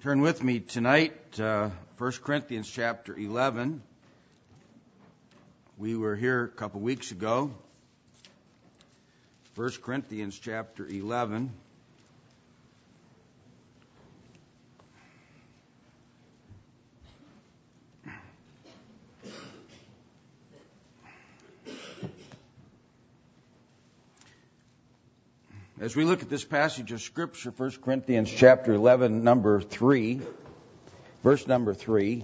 Turn with me tonight, 1 Corinthians chapter 11. We were here a couple weeks ago. 1 Corinthians chapter 11. As we look at this passage of Scripture, 1 Corinthians chapter 11, verse number 3,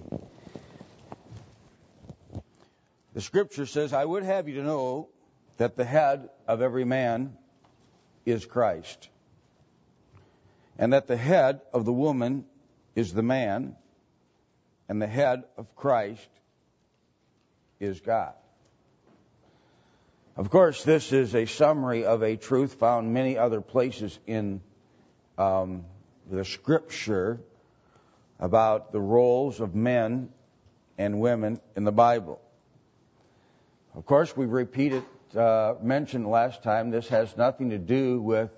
the Scripture says, I would have you to know that the head of every man is Christ, and that the head of the woman is the man, and the head of Christ is God. Of course, this is a summary of a truth found many other places in the Scripture about the roles of men and women in the Bible. Of course, we mentioned last time, this has nothing to do with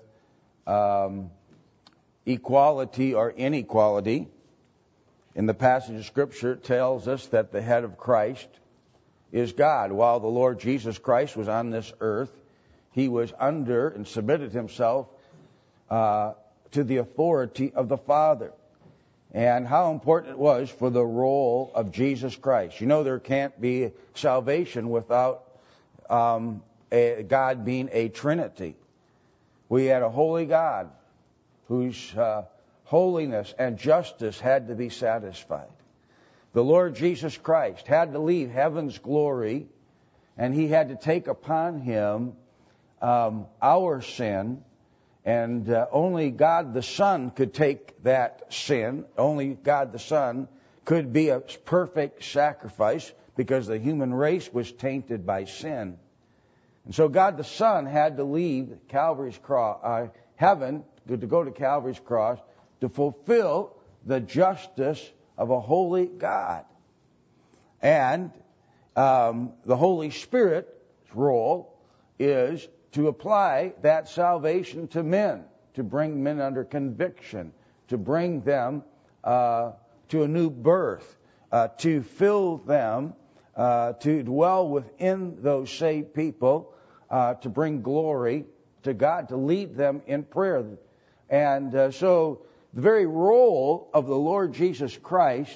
equality or inequality. In the passage of Scripture, it tells us that the head of Christ is God. While the Lord Jesus Christ was on this earth, he was under and submitted himself to the authority of the Father. And how important it was for the role of Jesus Christ. You know, there can't be salvation without God being a Trinity. We had a holy God whose holiness and justice had to be satisfied. The Lord Jesus Christ had to leave heaven's glory, and he had to take upon him our sin, and only God the Son could take that sin. Only God the Son could be a perfect sacrifice because the human race was tainted by sin. And so God the Son had to leave Calvary's cross, heaven, to go to Calvary's cross to fulfill the justice of a holy God. And the Holy Spirit's role is to apply that salvation to men, to bring men under conviction, to bring them to a new birth, to fill them, to dwell within those saved people, to bring glory to God, to lead them in prayer. And so the very role of the Lord Jesus Christ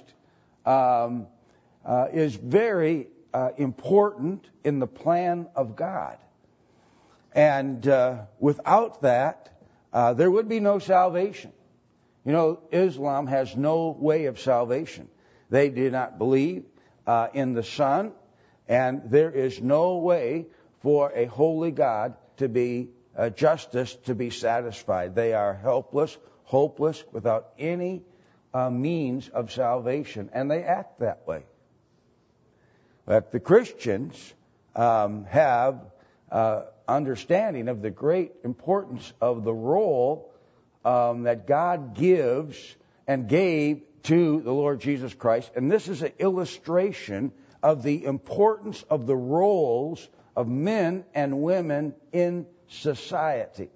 is very important in the plan of God. And without that, there would be no salvation. You know, Islam has no way of salvation. They do not believe in the Son, and there is no way for a holy God to be justice to be satisfied. They are helpless, hopeless, without any means of salvation, and they act that way. But the Christians have understanding of the great importance of the role that God gives and gave to the Lord Jesus Christ, and this is an illustration of the importance of the roles of men and women in society.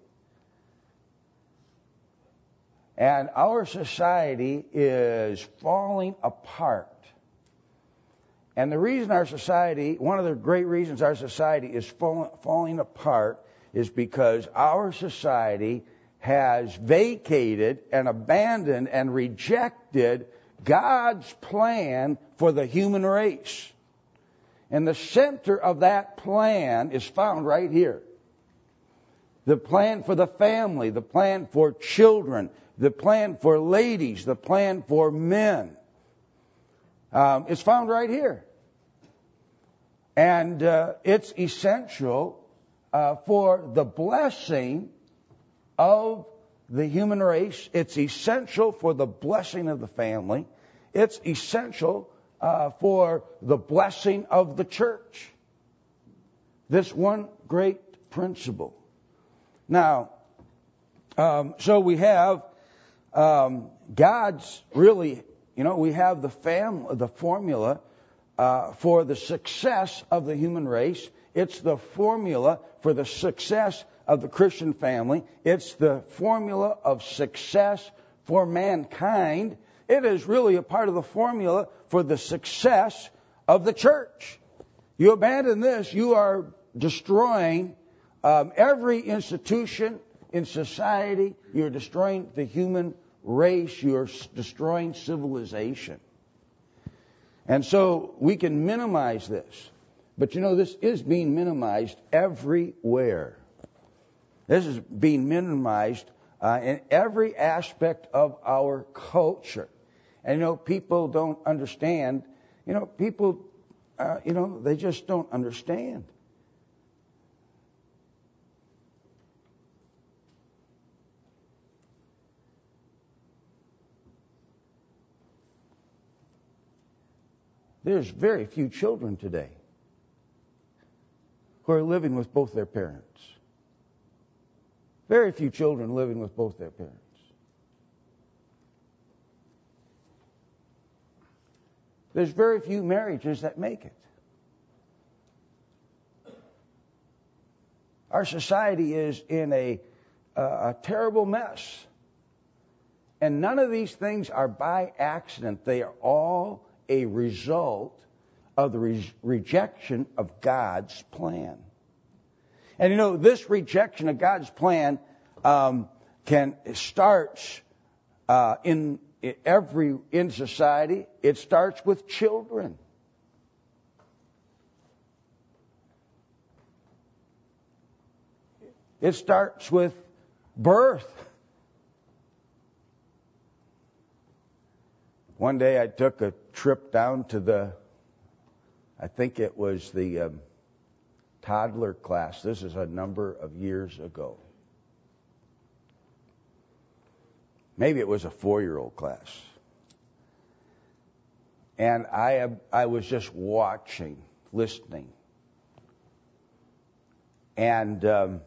And our society is falling apart. And the reason our society, one of the great reasons our society is falling apart is because our society has vacated and abandoned and rejected God's plan for the human race. And the center of that plan is found right here. The plan for the family, the plan for children, the plan for ladies, the plan for men. It's found right here. And it's essential for the blessing of the human race. It's essential for the blessing of the family. It's essential for the blessing of the church. This one great principle. Now, so we have God's really, we have the formula for the success of the human race. It's the formula for the success of the Christian family. It's the formula of success for mankind. it is really a part of the formula for the success of the church. You abandon this, you are destroying every institution in society. You're destroying the human race. You're destroying civilization. And so we can minimize this. But you know, this is being minimized everywhere. This is being minimized in every aspect of our culture. And you know, people don't understand. You know, people, they just don't understand. There's very few children today who are living with both their parents. Very few children living with both their parents. There's very few marriages that make it. Our society is in a terrible mess. And none of these things are by accident. They are all a result of the rejection of God's plan. And you know, this rejection of God's plan starts in society. It starts with children. It starts with birth. One day I took a trip down to I think it was the toddler class. This is a number of years ago. Maybe it was a 4-year-old class. And I was just watching, listening. And there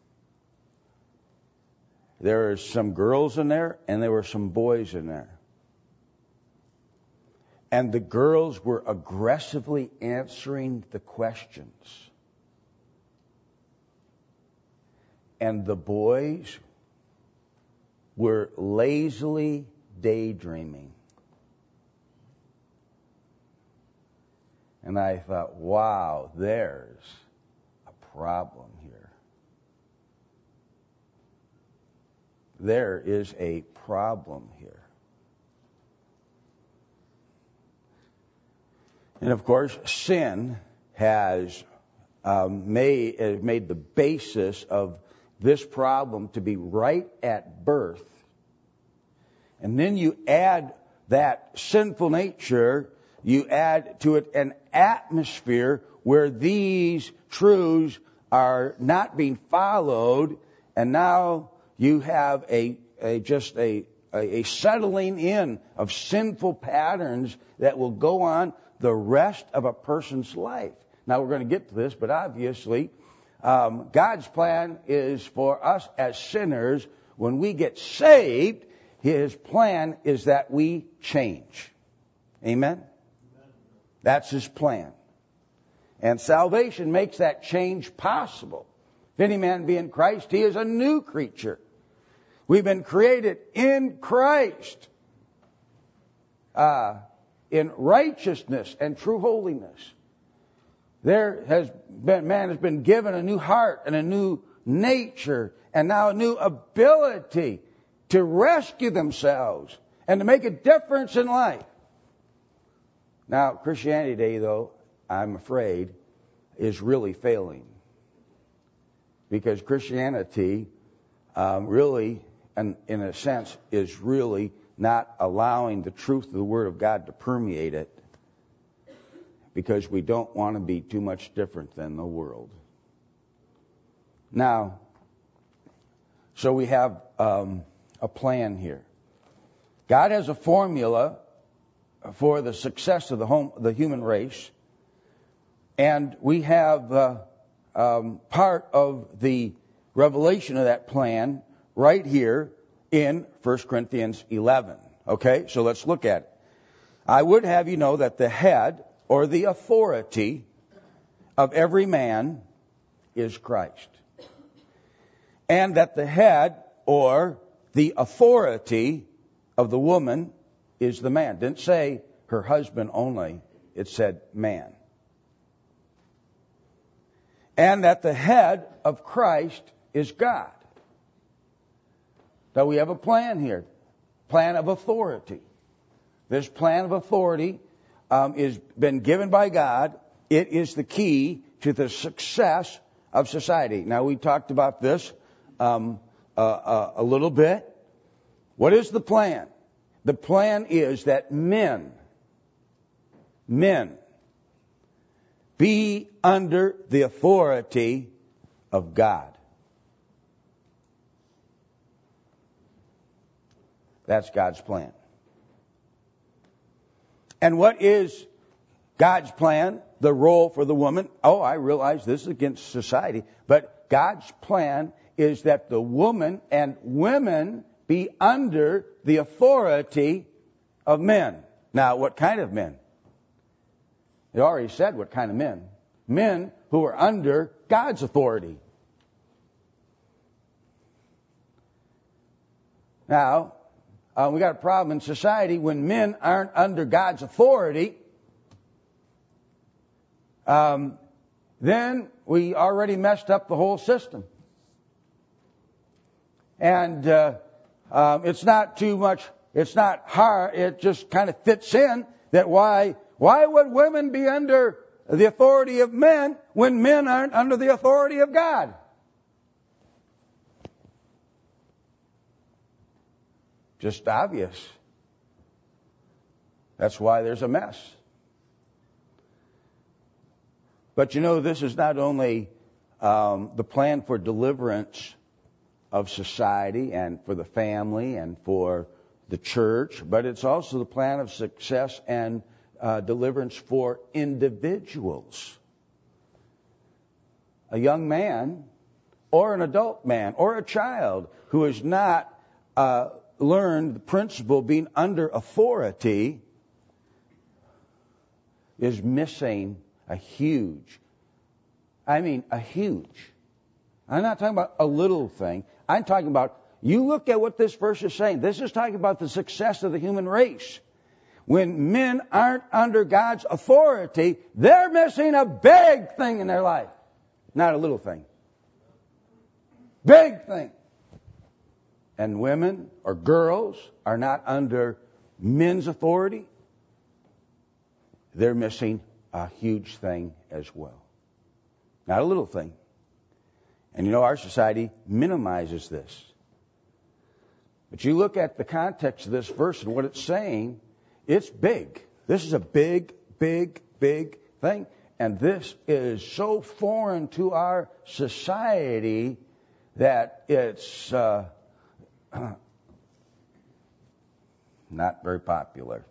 were some girls in there, and there were some boys in there. And the girls were aggressively answering the questions. And the boys were lazily daydreaming. And I thought, wow, there's a problem here. There is a problem here. And of course, sin has made the basis of this problem to be right at birth. And then you add that sinful nature, you add to it an atmosphere where these truths are not being followed, and now you have a settling in of sinful patterns that will go on the rest of a person's life. Now we're going to get to this, but obviously God's plan is for us as sinners. When we get saved, His plan is that we change. Amen? That's His plan. And salvation makes that change possible. If any man be in Christ, he is a new creature. We've been created in Christ, in righteousness and true holiness. Man has been given a new heart and a new nature and now a new ability to rescue themselves and to make a difference in life. Now, Christianity today, though, I'm afraid, is really failing. Because Christianity really, in a sense, is really not allowing the truth of the Word of God to permeate it, because we don't want to be too much different than the world. Now, so we have a plan here. God has a formula for the success of the human race, and we have part of the revelation of that plan right here in 1 Corinthians 11. Okay, so let's look at it. I would have you know that the head or the authority of every man is Christ. And that the head or the authority of the woman is the man. It didn't say her husband only. It said man. And that the head of Christ is God. Now we have a plan here. Plan of authority. This plan of authority is been given by God. It is the key to the success of society. Now we talked about this a little bit. What is the plan? The plan is that men be under the authority of God. That's God's plan. And what is God's plan? The role for the woman? Oh, I realize this is against society, but God's plan is that the woman and women be under the authority of men. Now, what kind of men? It already said what kind of men. Men who are under God's authority. Now, we got a problem in society when men aren't under God's authority. Then we already messed up the whole system. And it's not too much, it's not hard, it just kind of fits in that why would women be under the authority of men when men aren't under the authority of God? Just obvious. That's why there's a mess. But you know, this is not only the plan for deliverance of society and for the family and for the church, but it's also the plan of success and deliverance for individuals. A young man or an adult man or a child who has not learned the principle of being under authority is missing a huge. I'm not talking about a little thing. I'm talking about, you look at what this verse is saying. This is talking about the success of the human race. When men aren't under God's authority, they're missing a big thing in their life. Not a little thing. Big thing. And women or girls are not under men's authority, they're missing a huge thing as well. Not a little thing. And you know, our society minimizes this. But you look at the context of this verse and what it's saying, it's big. This is a big, big, big thing. And this is so foreign to our society that it's not very popular.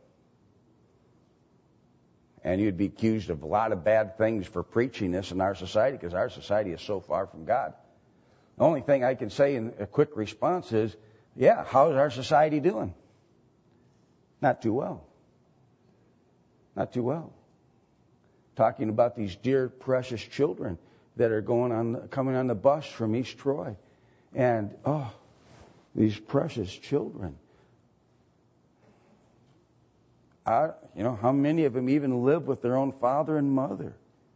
And you'd be accused of a lot of bad things for preaching this in our society because our society is so far from God. The only thing I can say in a quick response is, yeah, how's our society doing? Not too well. Not too well. Talking about these dear, precious children that are coming on the bus from East Troy. And, these precious children. How many of them even live with their own father and mother?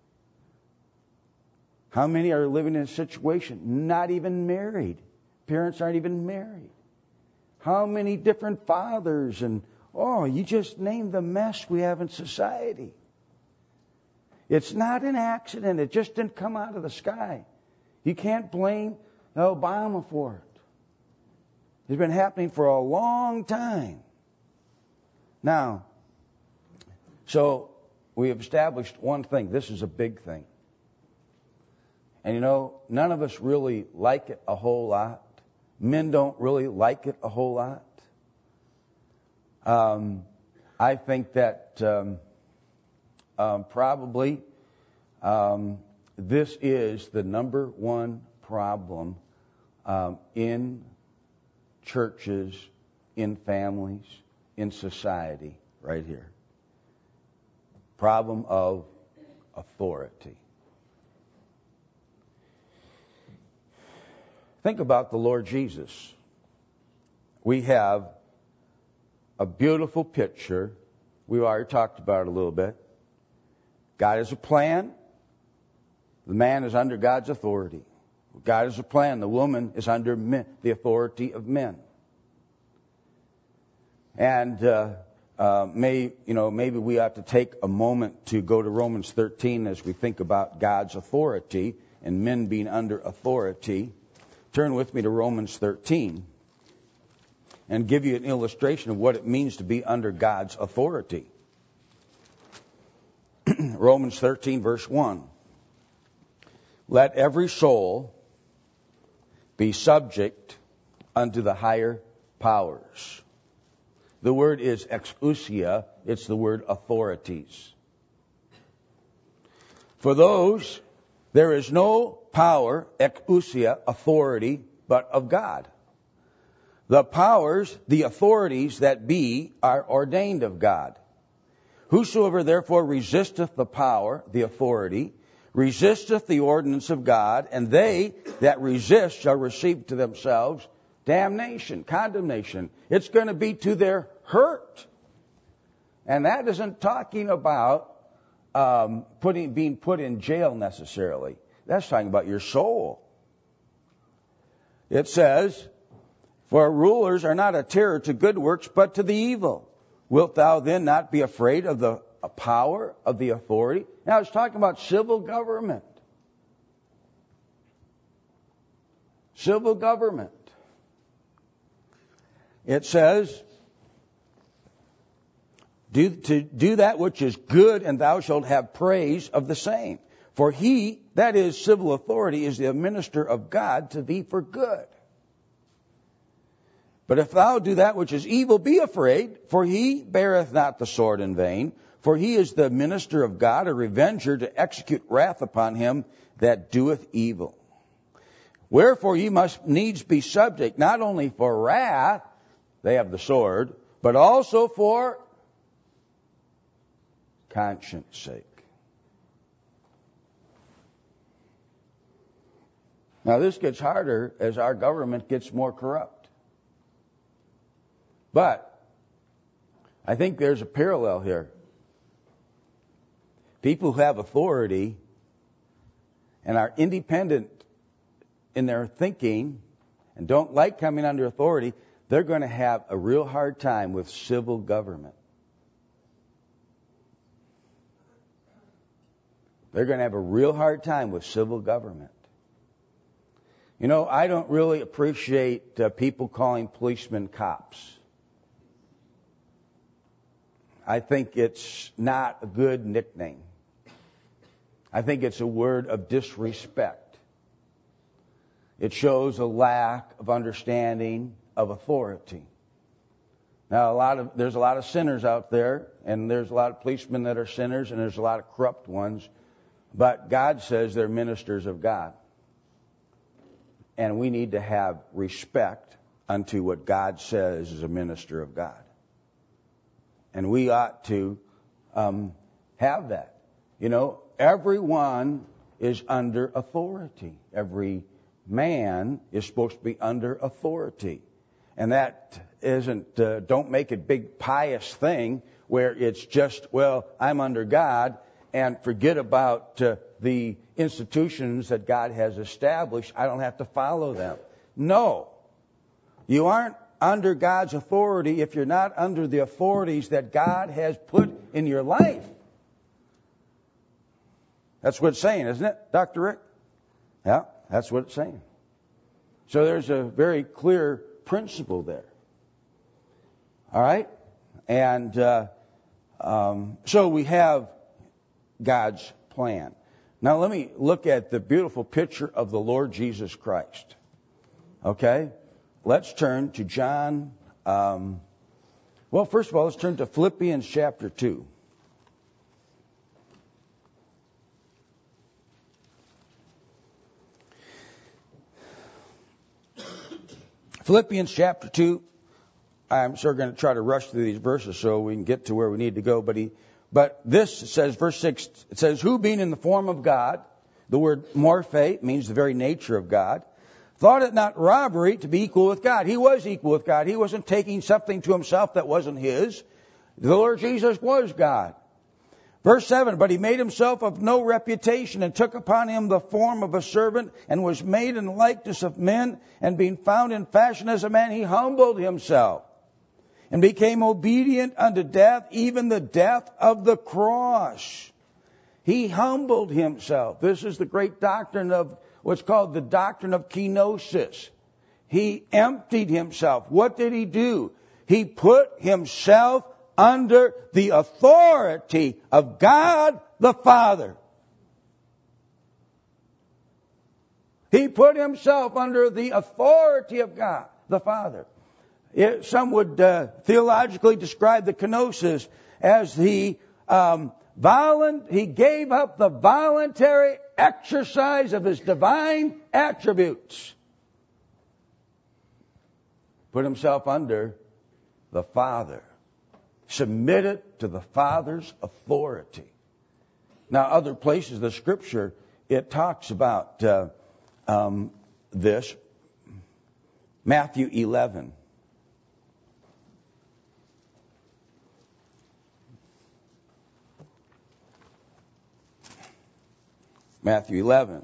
How many are living in a situation not even married? Parents aren't even married. How many different fathers and, you just named the mess we have in society. It's not an accident. It just didn't come out of the sky. You can't blame Obama for it. It's been happening for a long time. Now, so we have established one thing. This is a big thing. And none of us really like it a whole lot. Men don't really like it a whole lot. I think that probably this is the number one problem in churches, in families, in society, right here. Problem of authority. Think about the Lord Jesus. We have a beautiful picture. We already talked about it a little bit. God has a plan. The man is under God's authority. God has a plan. The woman is under the authority of men. And maybe we have to take a moment to go to Romans 13 as we think about God's authority and men being under authority. Turn with me to Romans 13 and give you an illustration of what it means to be under God's authority. Romans 13, verse 1. Let every soul be subject unto the higher powers. The word is exousia. It's the word authorities. For those, there is no power, exousia, authority, but of God. The powers, the authorities that be, are ordained of God. Whosoever therefore resisteth the power, the authority, resisteth the ordinance of God, and they that resist shall receive to themselves damnation, condemnation. It's going to be to their hurt. And that isn't talking about being put in jail necessarily. That's talking about your soul. It says, for rulers are not a terror to good works, but to the evil. Wilt thou then not be afraid of the power of the authority? Now it's talking about civil government. Civil government. It says, do that which is good, and thou shalt have praise of the same. For he, that is civil authority, is the minister of God to thee for good. But if thou do that which is evil, be afraid, for he beareth not the sword in vain. For he is the minister of God, a revenger to execute wrath upon him that doeth evil. Wherefore ye must needs be subject, not only for wrath, they have the sword, but also for conscience sake. Now this gets harder as our government gets more corrupt. But I think there's a parallel here. People who have authority and are independent in their thinking and don't like coming under authority, they're going to have a real hard time with civil government. They're going to have a real hard time with civil government. You know, I don't really appreciate people calling policemen cops. I think it's not a good nickname. I think it's a word of disrespect. It shows a lack of understanding of authority. Now, there's a lot of sinners out there, and there's a lot of policemen that are sinners, and there's a lot of corrupt ones. But God says they're ministers of God. And we need to have respect unto what God says is a minister of God. And we ought to have that. You know, everyone is under authority. Every man is supposed to be under authority. And that isn't, don't make it big pious thing where it's just, well, I'm under God, and forget about the institutions that God has established. I don't have to follow them. No. You aren't under God's authority if you're not under the authorities that God has put in your life. That's what it's saying, isn't it, Dr. Rick? Yeah, that's what it's saying. So there's a very clear principle there. All right? And so we have God's plan. Now let me look at the beautiful picture of the Lord Jesus Christ. Okay? Let's turn to John. Well, first of all, let's turn to Philippians chapter 2. Philippians chapter 2. I'm sure going to try to rush through these verses so we can get to where we need to go. But this says, verse 6, it says, who being in the form of God, the word morphe means the very nature of God, thought it not robbery to be equal with God. He was equal with God. He wasn't taking something to himself that wasn't his. The Lord Jesus was God. Verse 7, but he made himself of no reputation and took upon him the form of a servant and was made in the likeness of men, and being found in fashion as a man, he humbled himself and became obedient unto death, even the death of the cross. He humbled himself. This is the great doctrine of what's called the doctrine of kenosis. He emptied himself. What did he do? He put himself under the authority of God the Father. He put himself under the authority of God the Father. Some would theologically describe the kenosis as he gave up the voluntary exercise of his divine attributes. Put himself under the Father. Submitted to the Father's authority. Now, other places of the Scripture, it talks about this. Matthew 11. Matthew 11.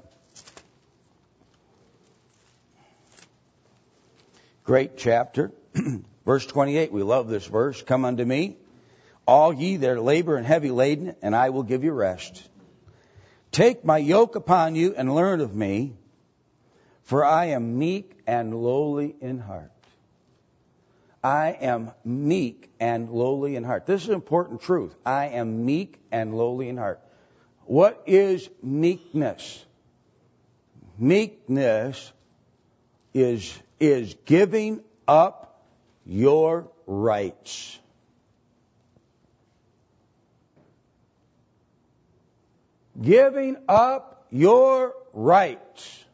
Great chapter. Verse 28, we love this verse. Come unto me, all ye that labor and heavy laden, and I will give you rest. Take my yoke upon you and learn of me, for I am meek and lowly in heart. I am meek and lowly in heart. This is an important truth. I am meek and lowly in heart. What is meekness? Meekness is giving up your rights. Giving up your rights.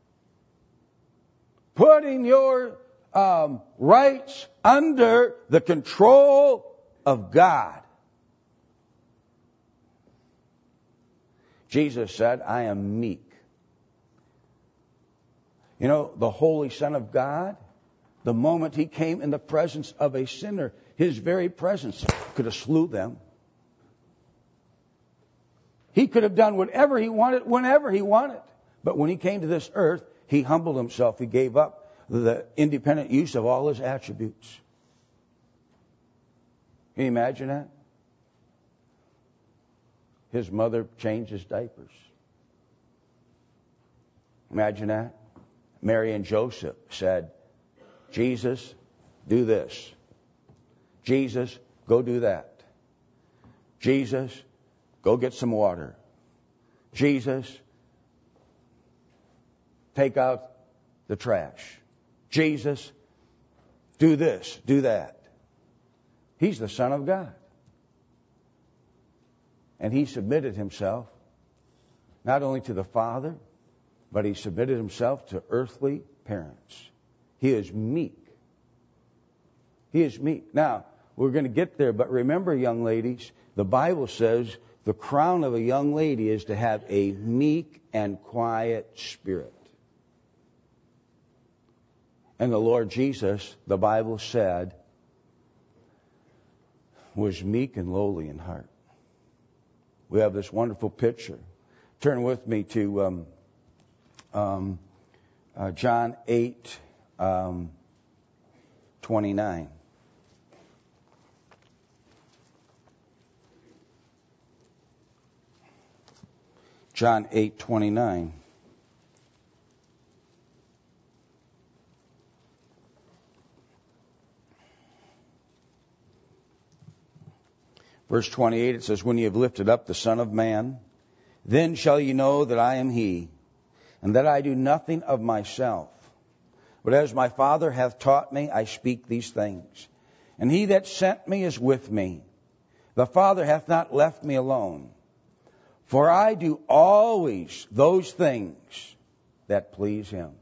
Putting your rights under the control of God. Jesus said, I am meek. You know, the Holy Son of God, the moment he came in the presence of a sinner, his very presence could have slew them. He could have done whatever he wanted, whenever he wanted. But when he came to this earth, he humbled himself. He gave up the independent use of all his attributes. Can you imagine that? His mother changed his diapers. Imagine that. Mary and Joseph said, Jesus, do this. Jesus, go do that. Jesus, go get some water. Jesus, take out the trash. Jesus, do this, do that. He's the Son of God. And he submitted himself not only to the Father, but he submitted himself to earthly parents. He is meek. He is meek. Now, we're going to get there, but remember, young ladies, the Bible says the crown of a young lady is to have a meek and quiet spirit. And the Lord Jesus, the Bible said, was meek and lowly in heart. We have this wonderful picture. Turn with me to John 8, 29. John 8:29. Verse 28, it says, when ye have lifted up the Son of Man, then shall ye know that I am he, and that I do nothing of myself. But as my Father hath taught me, I speak these things. And he that sent me is with me. The Father hath not left me alone. For I do always those things that please him.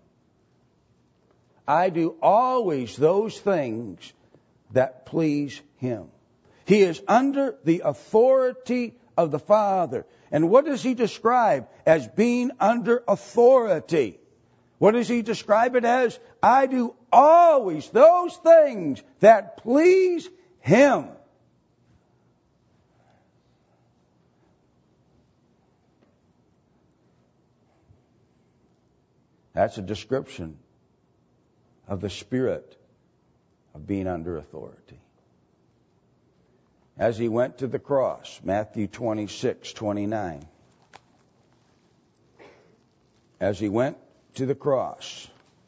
I do always those things that please him. He is under the authority of the Father. And what does he describe as being under authority? What does he describe it as? I do always those things that please him. That's a description of the spirit of being under authority. As he went to the cross, Matthew 26:29. As he went to the cross,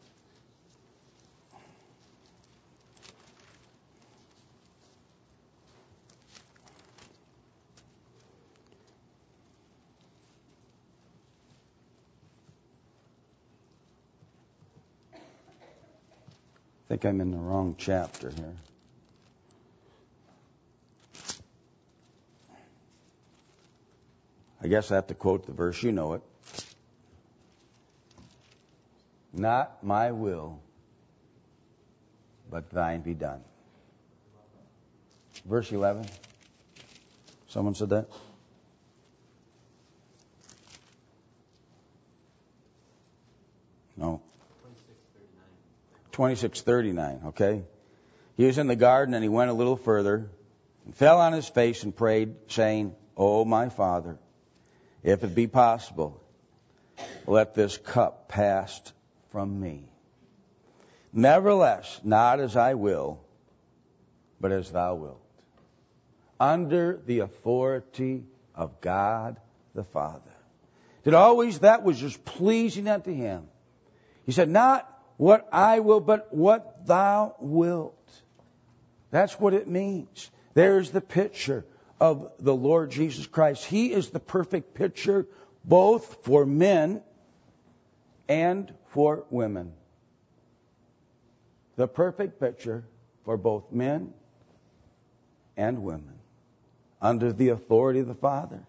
I think I'm in the wrong chapter here. I guess I have to quote the verse. You know it. Not my will, but thine be done. Verse 11. Someone said that? No. 26:39, okay? He was in the garden and he went a little further and fell on his face and prayed, saying, O my Father, if it be possible, let this cup pass from me. Nevertheless, not as I will, but as thou wilt. Under the authority of God the Father. That always that was just pleasing unto him. He said, not what I will, but what thou wilt. That's what it means. There's the picture of the Lord Jesus Christ. He is the perfect picture both for men and for women. The perfect picture for both men and women under the authority of the Father.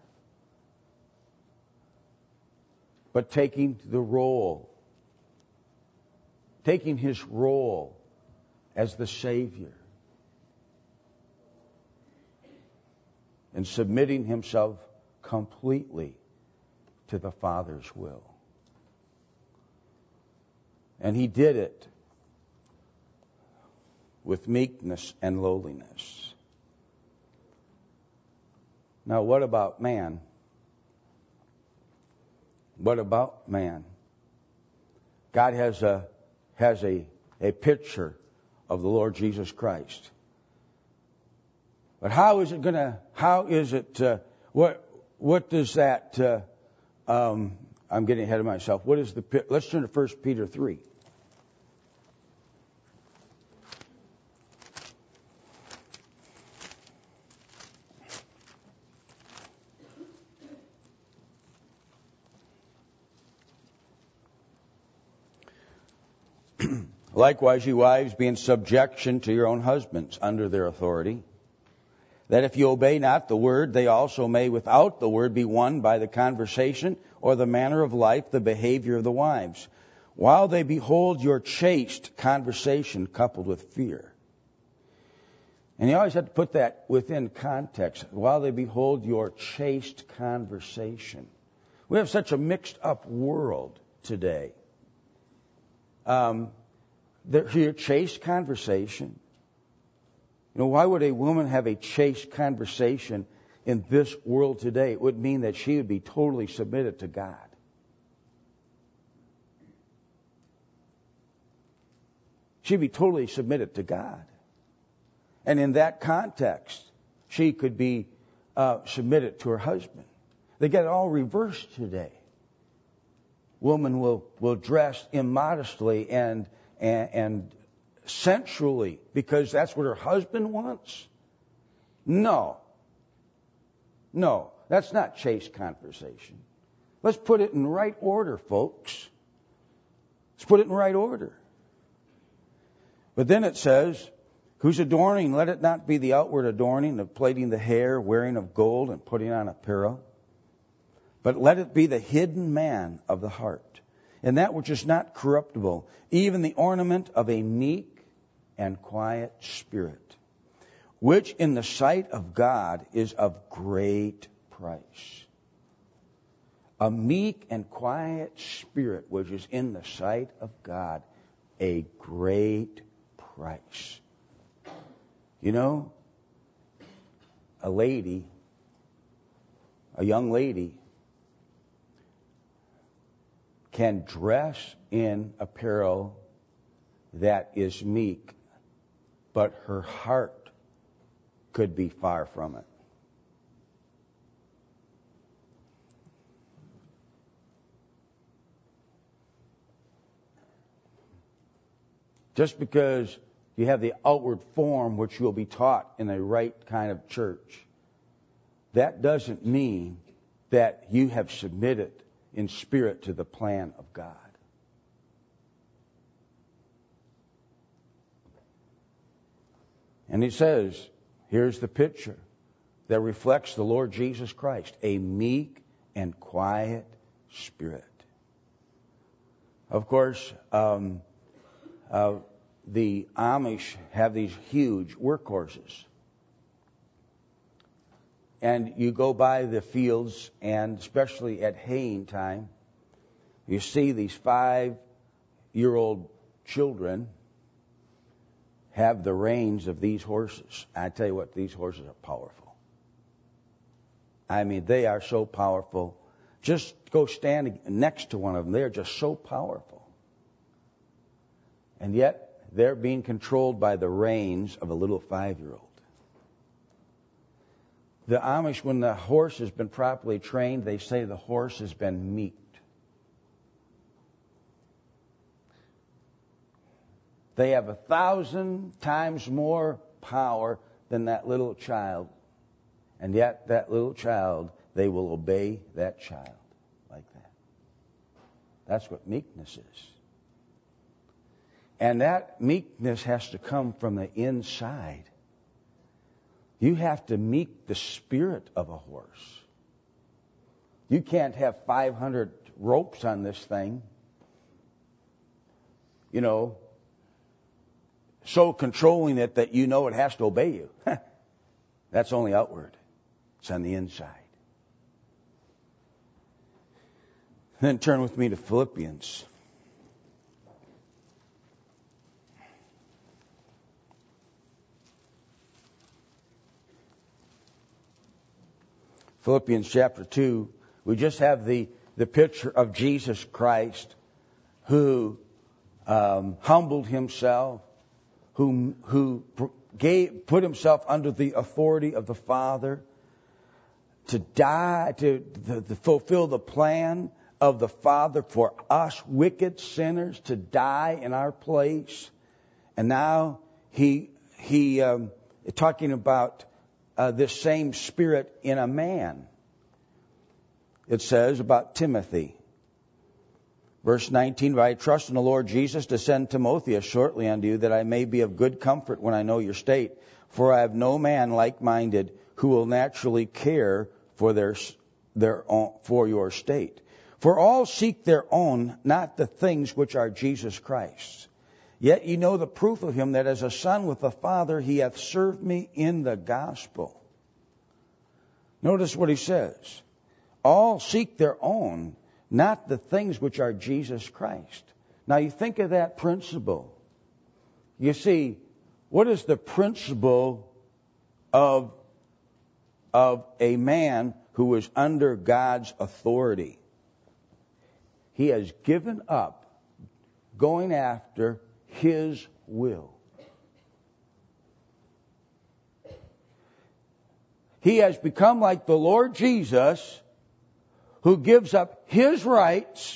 But taking his role as the Savior and submitting himself completely to the Father's will. And he did it with meekness and lowliness. Now, what about man? What about man? God has a picture of the Lord Jesus Christ. But what does that, I'm getting ahead of myself. Let's turn to 1 Peter 3. Likewise, you wives, be in subjection to your own husbands under their authority, that if you obey not the word, they also may without the word be won by the conversation or the manner of life, the behavior of the wives, while they behold your chaste conversation coupled with fear. And you always have to put that within context. While they behold your chaste conversation. We have such a mixed up world today. Your chaste conversation. You know, why would a woman have a chaste conversation in this world today? It would mean that she would be totally submitted to God. She'd be totally submitted to God. And in that context, she could be submitted to her husband. They get it all reversed today. Woman will dress immodestly and sensually because that's what her husband wants? No, that's not chaste conversation. Let's put it in right order, folks. Let's put it in right order. But then it says, whose adorning, let it not be the outward adorning of plaiting the hair, wearing of gold, and putting on apparel, but let it be the hidden man of the heart, and that which is not corruptible, even the ornament of a meek and quiet spirit, which in the sight of God is of great price. A meek and quiet spirit, which is in the sight of God, a great price. You know, a young lady, can dress in apparel that is meek, but her heart could be far from it. Just because you have the outward form, which you'll be taught in a right kind of church, that doesn't mean that you have submitted in spirit to the plan of God. And he says, here's the picture that reflects the Lord Jesus Christ, a meek and quiet spirit. Of course, the Amish have these huge workhorses. And you go by the fields, and especially at haying time, you see these 5-year-old children have the reins of these horses. I tell you what, these horses are powerful. I mean, they are so powerful. Just go stand next to one of them. They're just so powerful. And yet, they're being controlled by the reins of a little 5-year-old. The Amish, when the horse has been properly trained, they say the horse has been meeked. They have 1,000 times more power than that little child. And yet, that little child, they will obey that child like that. That's what meekness is. And that meekness has to come from the inside. You have to meek the spirit of a horse. You can't have 500 ropes on this thing, you know, so controlling it that you know it has to obey you. That's only outward. It's on the inside. Then turn with me to Philippians. Philippians chapter 2, we just have the picture of Jesus Christ who humbled himself, who put himself under the authority of the Father to die, to fulfill the plan of the Father for us wicked sinners to die in our place. And now he talking about this same Spirit in a man. It says about Timothy. Verse 19, but I trust in the Lord Jesus to send Timotheus shortly unto you, that I may be of good comfort when I know your state. For I have no man like-minded who will naturally care for for your state. For all seek their own, not the things which are Jesus Christ's. Yet ye know the proof of him, that as a son with the Father he hath served me in the gospel. Notice what he says. All seek their own, not the things which are Jesus Christ. Now you think of that principle. You see, what is the principle of a man who is under God's authority? He has given up going after His will. He has become like the Lord Jesus, who gives up His rights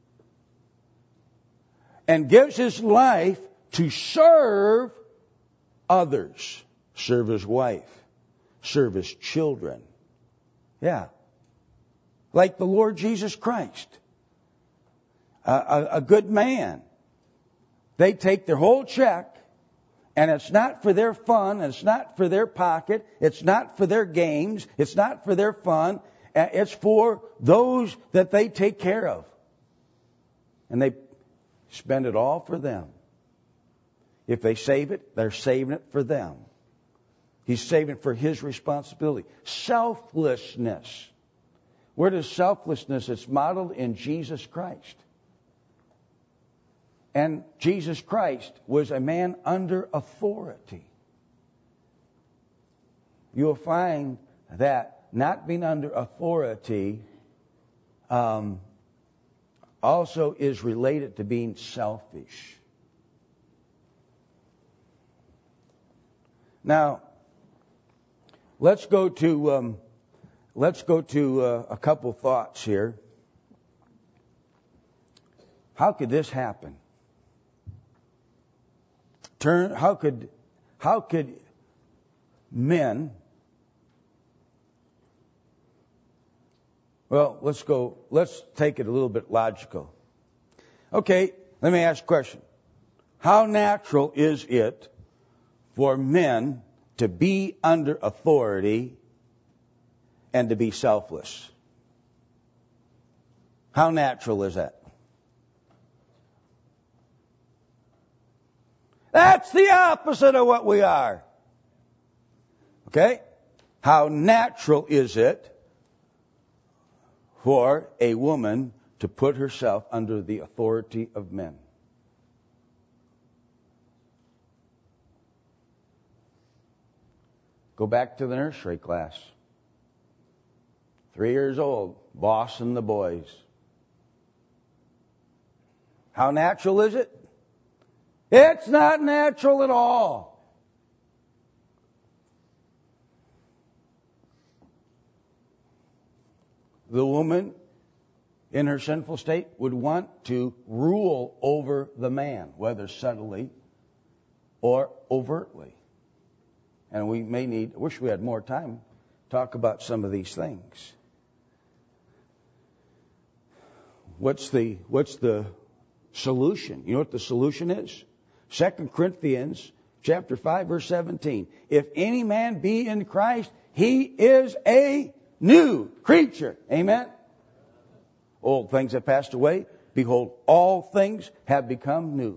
and gives His life to serve others. Serve His wife. Serve His children. Yeah. Like the Lord Jesus Christ. A good man. They take their whole check, and it's not for their fun, it's not for their pocket, it's not for their games, it's not for their fun, it's for those that they take care of. And they spend it all for them. If they save it, they're saving it for them. He's saving it for His responsibility. Selflessness. Where does selflessness? It's modeled in Jesus Christ. And Jesus Christ was a man under authority. You'll find that not being under authority also is related to being selfish. Now, let's go to a couple thoughts here. How could this happen? How could men? Well, let's take it a little bit logical. Okay, let me ask a question. How natural is it for men to be under authority and to be selfless? How natural is that? That's the opposite of what we are. Okay? How natural is it for a woman to put herself under the authority of men? Go back to the nursery class. 3 years old, bossing the boys. How natural is it? It's not natural at all. The woman in her sinful state would want to rule over the man, whether subtly or overtly. And we I wish we had more time to talk about some of these things. What's the solution? You know what the solution is? 2 Corinthians chapter 5, verse 17. If any man be in Christ, he is a new creature. Amen? Old things have passed away. Behold, all things have become new.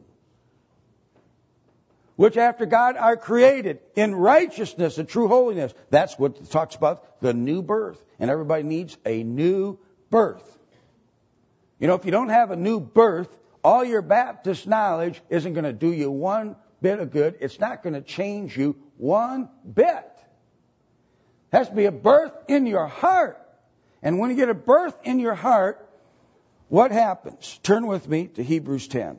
Which after God are created in righteousness and true holiness. That's what it talks about, the new birth. And everybody needs a new birth. You know, if you don't have a new birth, all your Baptist knowledge isn't going to do you one bit of good. It's not going to change you one bit. It has to be a birth in your heart. And when you get a birth in your heart, what happens? Turn with me to Hebrews 10.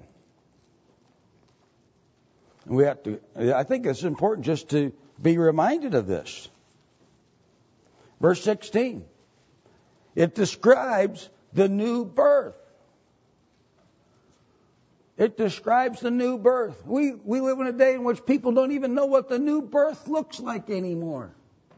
I think it's important just to be reminded of this. Verse 16. It describes the new birth. It describes the new birth. We live in a day in which people don't even know what the new birth looks like anymore.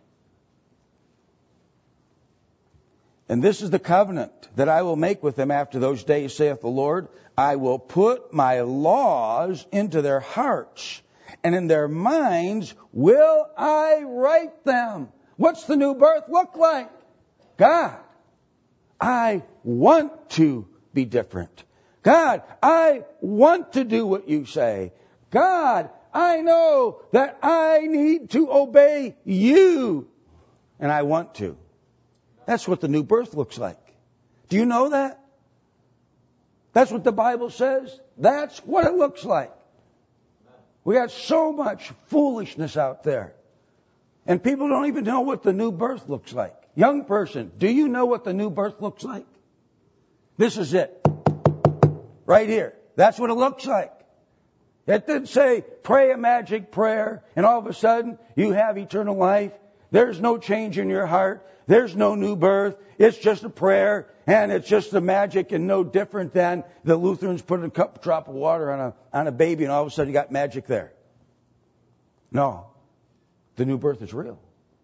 And this is the covenant that I will make with them after those days, saith the Lord. I will put my laws into their hearts, and in their minds will I write them. What's the new birth look like? God, I want to be different. God, I want to do what you say. God, I know that I need to obey you, and I want to. That's what the new birth looks like. Do you know that? That's what the Bible says. That's what it looks like. We got so much foolishness out there. And people don't even know what the new birth looks like. Young person, do you know what the new birth looks like? This is it. Right here. That's what it looks like. It didn't say pray a magic prayer and all of a sudden you have eternal life. There's no change in your heart. There's no new birth. It's just a prayer and it's just a magic and no different than the Lutherans put a drop of water on a baby and all of a sudden you got magic there. No. The new birth is real.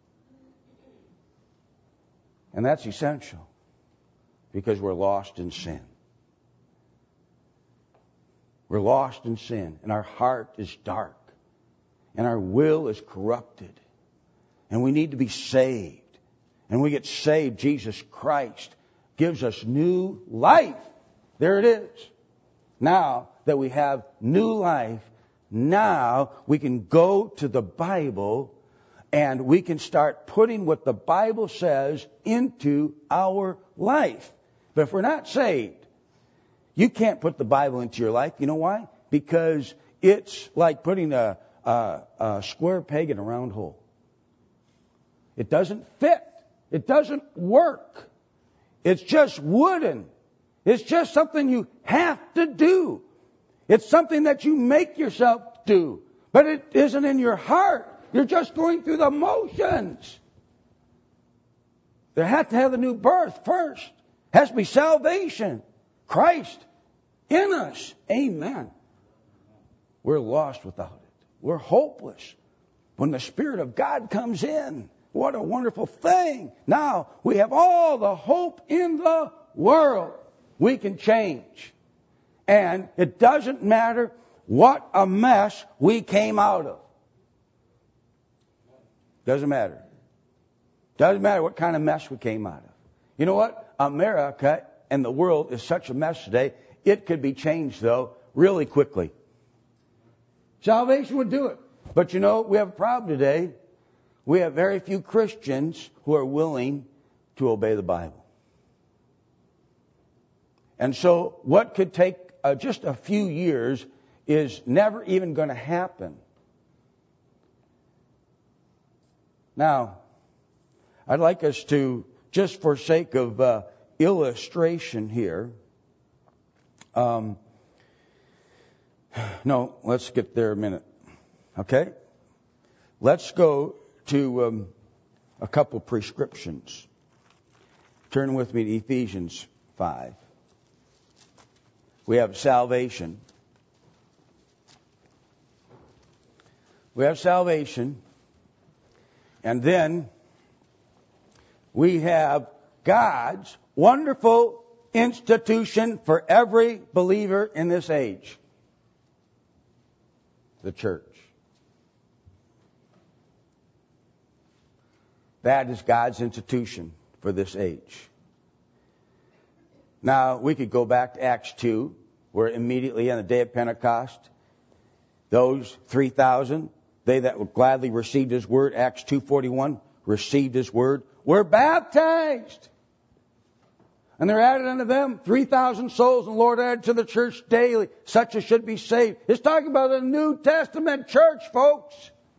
And that's essential because we're lost in sin. We're lost in sin and our heart is dark and our will is corrupted and we need to be saved. And we get saved, Jesus Christ gives us new life. There it is. Now that we have new life, now we can go to the Bible And we can start putting what the Bible says into our life. But if we're not saved, you can't put the Bible into your life. You know why? Because it's like putting a square peg in a round hole. It doesn't fit. It doesn't work. It's just wooden. It's just something you have to do. It's something that you make yourself do. But it isn't in your heart. You're just going through the motions. There has to have the new birth first. Has to be salvation. Christ in us. Amen. We're lost without it. We're hopeless. When the Spirit of God comes in, what a wonderful thing. Now we have all the hope in the world. We can change. And it doesn't matter what a mess we came out of. Doesn't matter. Doesn't matter what kind of mess we came out of. You know what? America and the world is such a mess today, it could be changed, though, really quickly. Salvation would do it. But you know, we have a problem today. We have very few Christians who are willing to obey the Bible. And so what could take just a few years is never even going to happen. Now, I'd like us to, just for sake of illustration here, no, let's get there a minute. Okay? Let's go to a couple prescriptions. Turn with me to Ephesians 5. We have salvation. We have salvation. And then we have God's wonderful institution for every believer in this age. The church. That is God's institution for this age. Now, we could go back to Acts 2, where immediately on the day of Pentecost, those 3,000, they that gladly received His word, Acts 2:41, received His word, were baptized. And there added unto them 3,000 souls, and the Lord added to the church daily, such as should be saved. It's talking about the New Testament church, folks.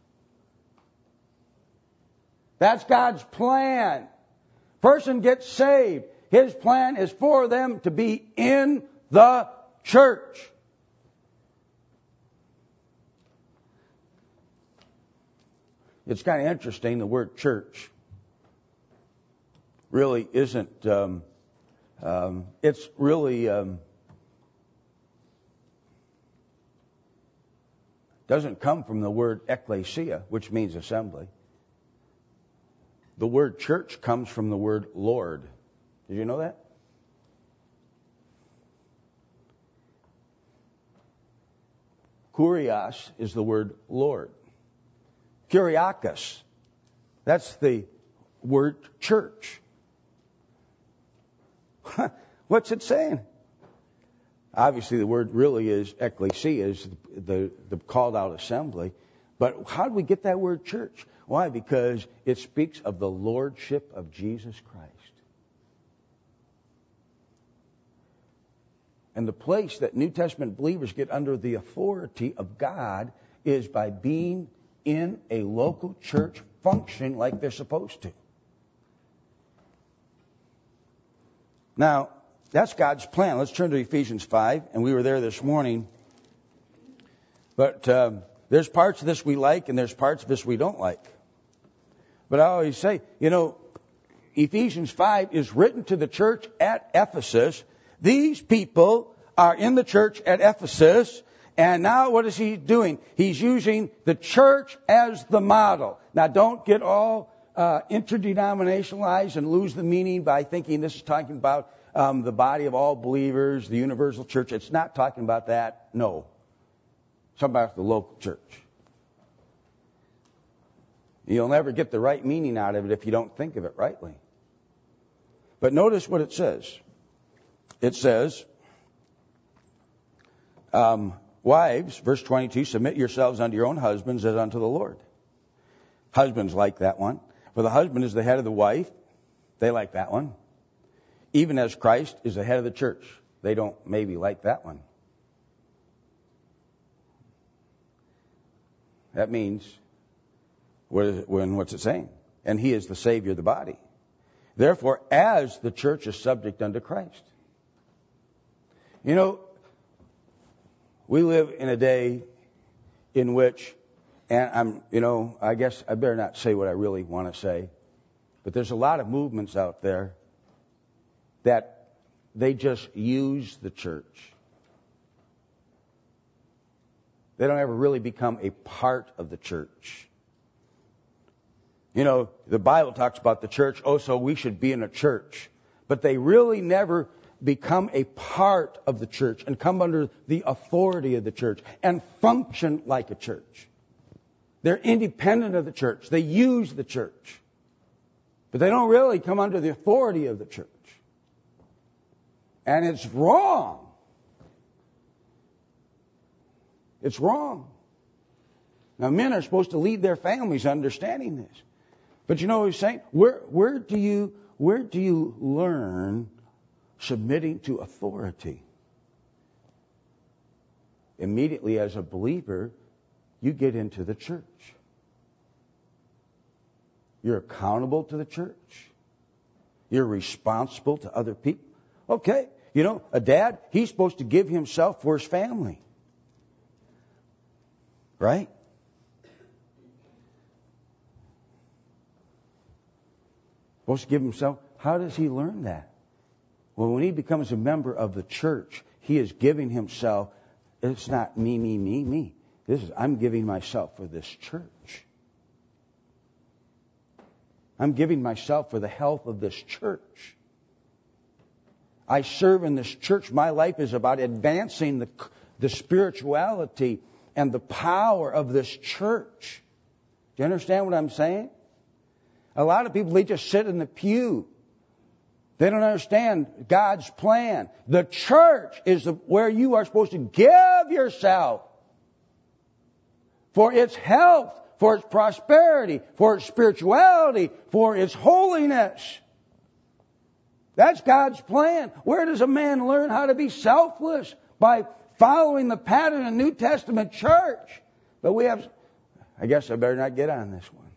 That's God's plan. Person gets saved. His plan is for them to be in the church. It's kind of interesting, the word church really isn't, it's really, doesn't come from the word ecclesia, which means assembly. The word church comes from the word Lord. Did you know that? Kurios is the word Lord. Kyriakos, that's the word church. What's it saying? Obviously, the word really is ecclesia, is the called out assembly. But how do we get that word church? Why? Because it speaks of the lordship of Jesus Christ. And the place that New Testament believers get under the authority of God is by being in a local church functioning like they're supposed to. Now, that's God's plan. Let's turn to Ephesians 5, and we were there this morning. But there's parts of this we like, and there's parts of this we don't like. But I always say, you know, Ephesians 5 is written to the church at Ephesus. These people are in the church at Ephesus, and now what is he doing? He's using the church as the model. Now, don't get all interdenominationalized and lose the meaning by thinking this is talking about the body of all believers, the universal church. It's not talking about that. No. It's talking about the local church. You'll never get the right meaning out of it if you don't think of it rightly. But notice what it says. It says, wives, verse 22, submit yourselves unto your own husbands as unto the Lord. Husbands like that one. For the husband is the head of the wife. They like that one. Even as Christ is the head of the church. They don't maybe like that one. That means, what's it saying? And he is the Savior of the body. Therefore, as the church is subject unto Christ. You know, we live in a day in which, and I guess I better not say what I really want to say, but there's a lot of movements out there that they just use the church. They don't ever really become a part of the church. You know, the Bible talks about the church, so we should be in a church. But they really never become a part of the church and come under the authority of the church and function like a church. They're independent of the church. They use the church. But they don't really come under the authority of the church. And it's wrong. It's wrong. Now, men are supposed to lead their families understanding this. But you know what he's saying? Where do you learn submitting to authority? Immediately as a believer, you get into the church. You're accountable to the church. You're responsible to other people. Okay, you know, a dad, he's supposed to give himself for his family. Right? Supposed to give himself. How does he learn that? Well, when he becomes a member of the church, he is giving himself. It's not me. I'm giving myself for this church. I'm giving myself for the health of this church. I serve in this church. My life is about advancing the spirituality and the power of this church. Do you understand what I'm saying? A lot of people, they just sit in the pew. They don't understand God's plan. The church is where you are supposed to give yourself for its health, for its prosperity, for its spirituality, for its holiness. That's God's plan. Where does a man learn how to be selfless? By following the pattern of the New Testament church. But I guess I better not get on this one.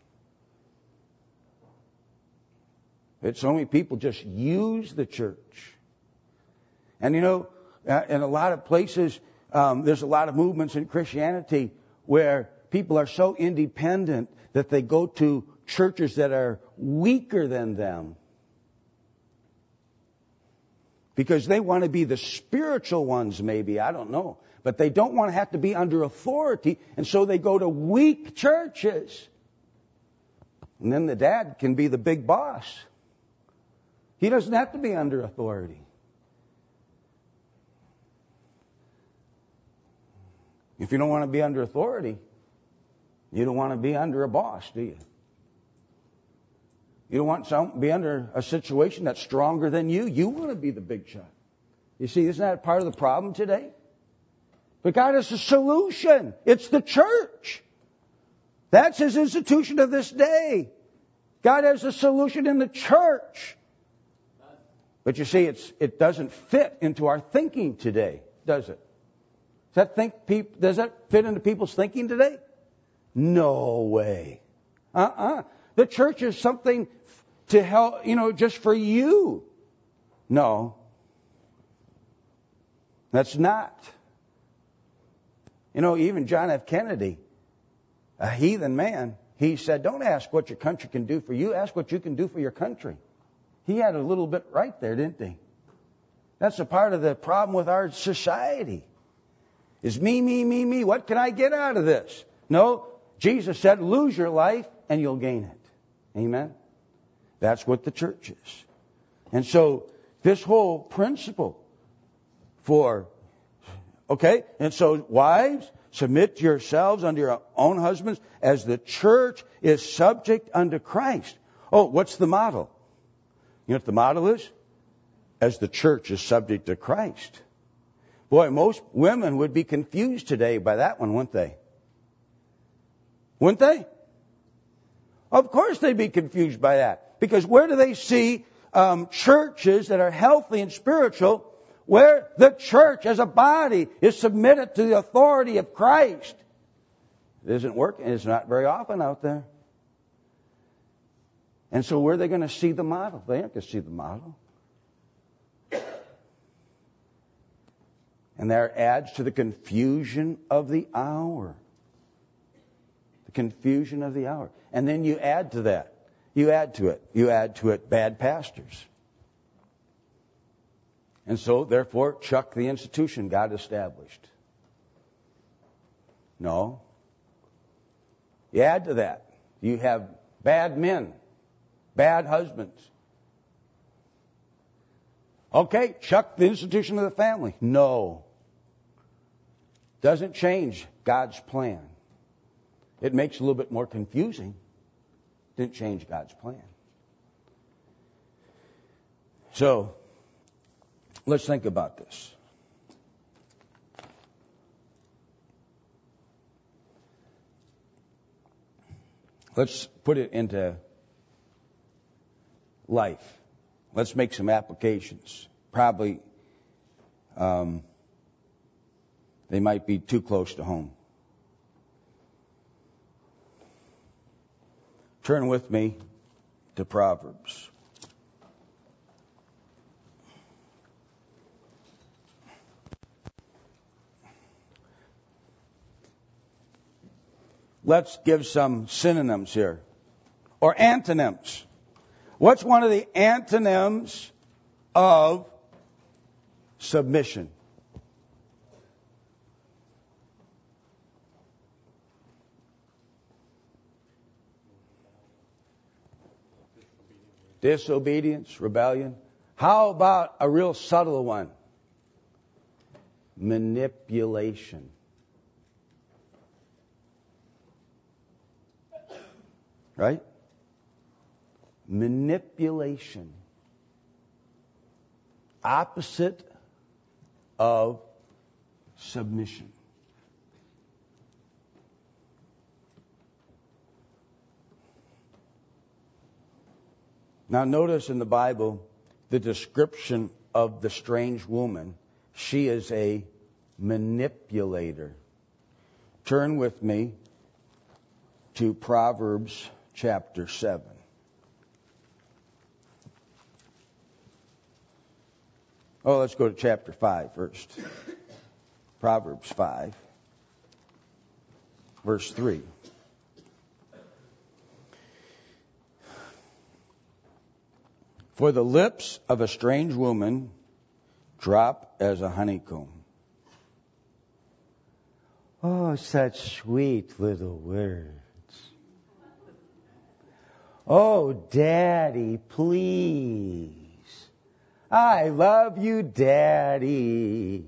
It's so many people just use the church. And you know, in a lot of places, there's a lot of movements in Christianity where people are so independent that they go to churches that are weaker than them. Because they want to be the spiritual ones, maybe, I don't know. But they don't want to have to be under authority, and so they go to weak churches. And then the dad can be the big boss. He doesn't have to be under authority. If you don't want to be under authority, you don't want to be under a boss, do you? You don't want to be under a situation that's stronger than you. You want to be the big shot. You see, isn't that part of the problem today? But God has a solution. It's the church. That's His institution of this day. God has a solution in the church. But you see, it doesn't fit into our thinking today, does it? Does that fit into people's thinking today? No way. The church is something to help, just for you. No. That's not. Even John F. Kennedy, a heathen man, he said, don't ask what your country can do for you, ask what you can do for your country. He had a little bit right there, didn't he? That's a part of the problem with our society. Is me. What can I get out of this? No, Jesus said, lose your life and you'll gain it. Amen? That's what the church is. And so this whole principle and so wives, submit yourselves unto your own husbands as the church is subject unto Christ. Oh, what's the model? You know what the model is? As the church is subject to Christ. Boy, most women would be confused today by that one, wouldn't they? Wouldn't they? Of course they'd be confused by that. Because where do they see churches that are healthy and spiritual, where the church as a body is submitted to the authority of Christ? It isn't working. It's not very often out there. And so where are they going to see the model? They aren't going to see the model. And that adds to the confusion of the hour. The confusion of the hour. And then you add to that. You add to it bad pastors. And so, therefore, chuck the institution God established. No. You add to that. You have bad men, bad husbands. Okay, chuck the institution of the family. No. Doesn't change God's plan. It makes it a little bit more confusing. Didn't change God's plan. So, let's think about this. Let's put it into life. Let's make some applications. Probably they might be too close to home. Turn with me to Proverbs. Let's give some synonyms here, or antonyms. What's one of the antonyms of submission? Disobedience, rebellion. How about a real subtle one? Manipulation. Right? Manipulation. Opposite of submission. Now notice in the Bible the description of the strange woman. She is a manipulator. Turn with me to Proverbs chapter 7. Oh, let's go to chapter 5 first. Proverbs 5, verse 3. For the lips of a strange woman drop as a honeycomb. Oh, such sweet little words. Oh, Daddy, please. I love you, Daddy.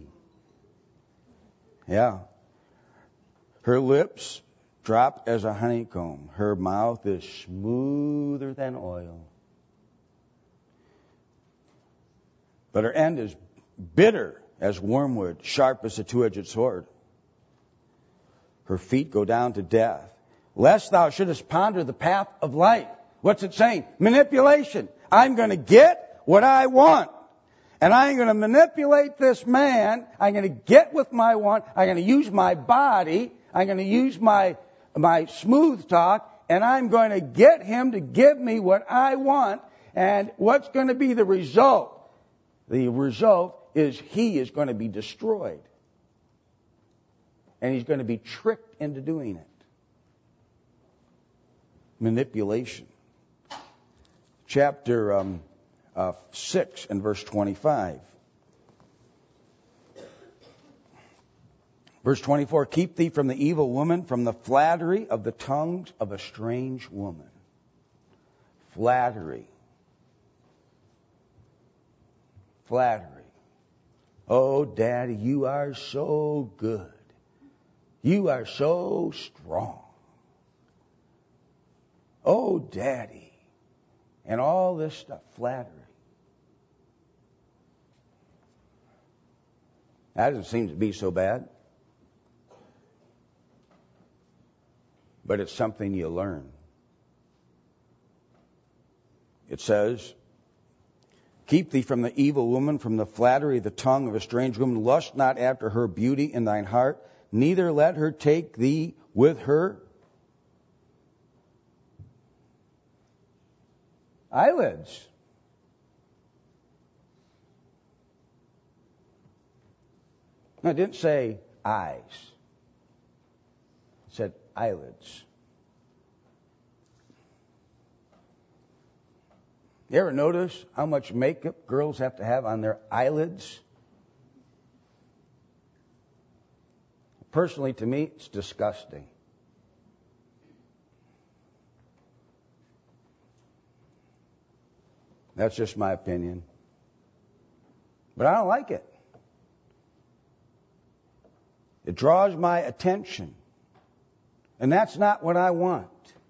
Yeah. Her lips drop as a honeycomb. Her mouth is smoother than oil. But her end is bitter as wormwood, sharp as a two-edged sword. Her feet go down to death. Lest thou shouldest ponder the path of life. What's it saying? Manipulation. I'm going to get what I want. And I'm going to manipulate this man. I'm going to get with my want. I'm going to use my body. I'm going to use my smooth talk. And I'm going to get him to give me what I want. And what's going to be the result? The result is he is going to be destroyed. And he's going to be tricked into doing it. Manipulation. Chapter 6 and verse 25. Verse 24, keep thee from the evil woman, from the flattery of the tongues of a strange woman. Flattery. Flattery. Oh, Daddy, you are so good. You are so strong. Oh, Daddy. And all this stuff, flattery. That doesn't seem to be so bad. But it's something you learn. It says, keep thee from the evil woman, from the flattery of the tongue of a strange woman. Lust not after her beauty in thine heart, neither let her take thee with her eyelids. No, it didn't say eyes. It said eyelids. You ever notice how much makeup girls have to have on their eyelids? Personally, to me, it's disgusting. That's just my opinion. But I don't like it. It draws my attention. And that's not what I want.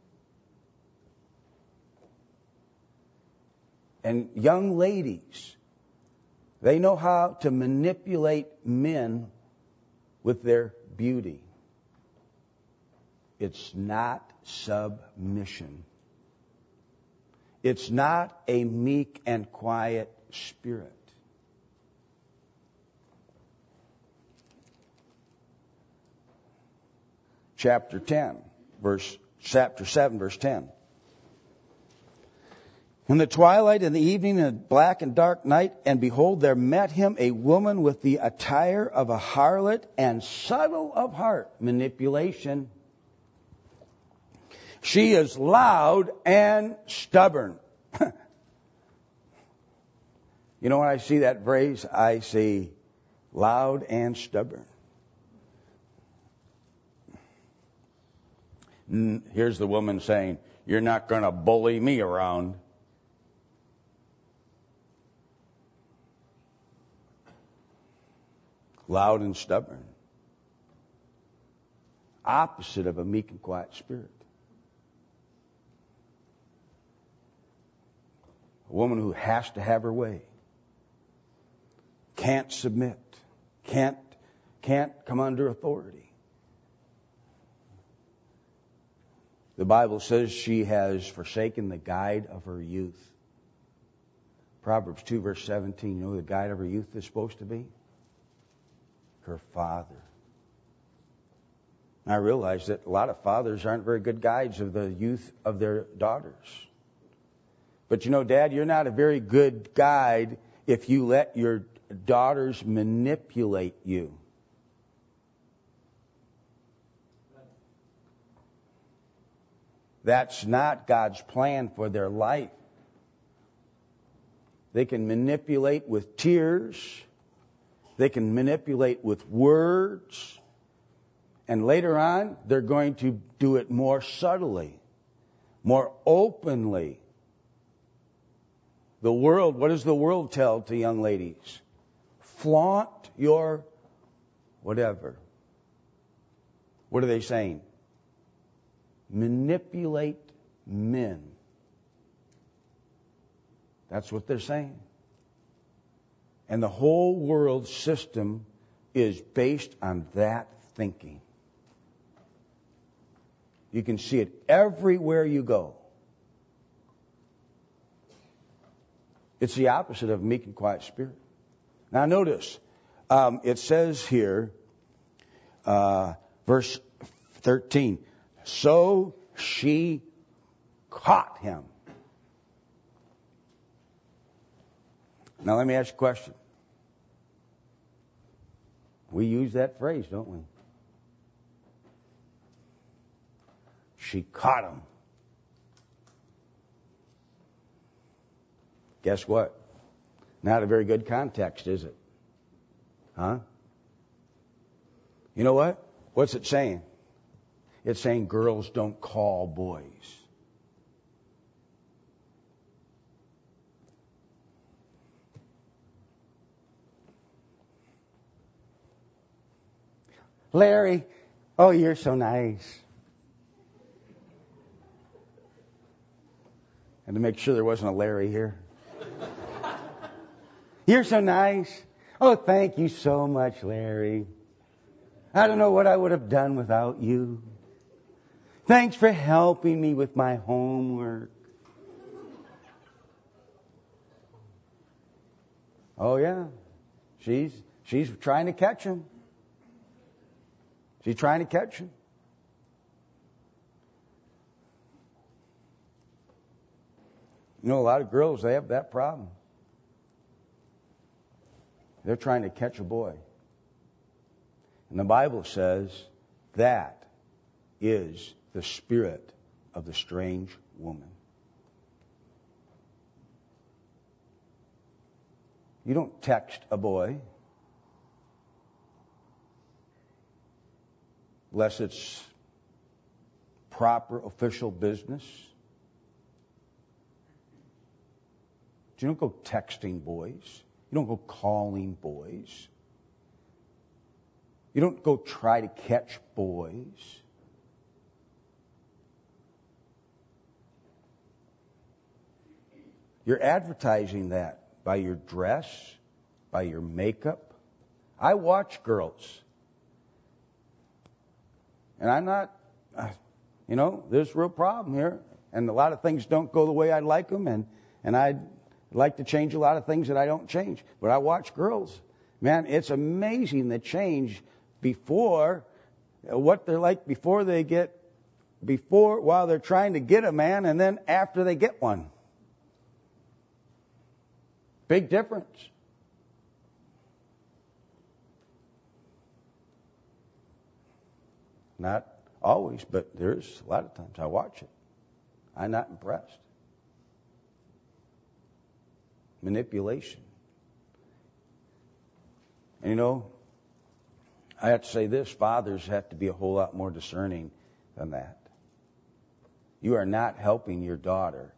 And young ladies, they know how to manipulate men with their beauty. It's not submission. It's not a meek and quiet spirit. Chapter 7, verse 10. In the twilight and the evening, in a black and dark night, and behold, there met him a woman with the attire of a harlot and subtle of heart. Manipulation. She is loud and stubborn. You know, when I see that phrase, I see loud and stubborn. Here's the woman saying, you're not going to bully me around. Loud and stubborn. Opposite of a meek and quiet spirit. A woman who has to have her way. Can't submit. Can't come under authority. The Bible says she has forsaken the guide of her youth. Proverbs 2 verse 17, you know who the guide of her youth is supposed to be? Her father. I realize that a lot of fathers aren't very good guides of the youth of their daughters. But you know, Dad, you're not a very good guide if you let your daughters manipulate you. That's not God's plan for their life. They can manipulate with tears. They can manipulate with words. And later on, they're going to do it more subtly, more openly. The world, what does the world tell to young ladies? Flaunt your whatever. What are they saying? Manipulate men. That's what they're saying. And the whole world system is based on that thinking. You can see it everywhere you go. It's the opposite of a meek and quiet spirit. Now notice, it says here, verse 13, so she caught him. Now let me ask you a question. We use that phrase, don't we? She caught him. Guess what? Not a very good context, is it? Huh? You know what? What's it saying? It's saying girls don't call boys. Larry, oh, you're so nice. And to make sure there wasn't a Larry here. You're so nice. Oh, thank you so much, Larry. I don't know what I would have done without you. Thanks for helping me with my homework. Oh, yeah. She's trying to catch him. She's trying to catch him. You know, a lot of girls, they have that problem. They're trying to catch a boy. And the Bible says that is the spirit of the strange woman. You don't text a boy unless it's proper official business. You don't go texting boys. You don't go calling boys. You don't go try to catch boys. You're advertising that by your dress, by your makeup. I watch girls. And I'm not, there's a real problem here. And a lot of things don't go the way I'd like them. And I'd like to change a lot of things that I don't change. But I watch girls. Man, it's amazing the change before, what they're like while they're trying to get a man, and then after they get one. Big difference. Not always, but there's a lot of times I watch it. I'm not impressed. Manipulation. And I have to say this, fathers have to be a whole lot more discerning than that. You are not helping your daughter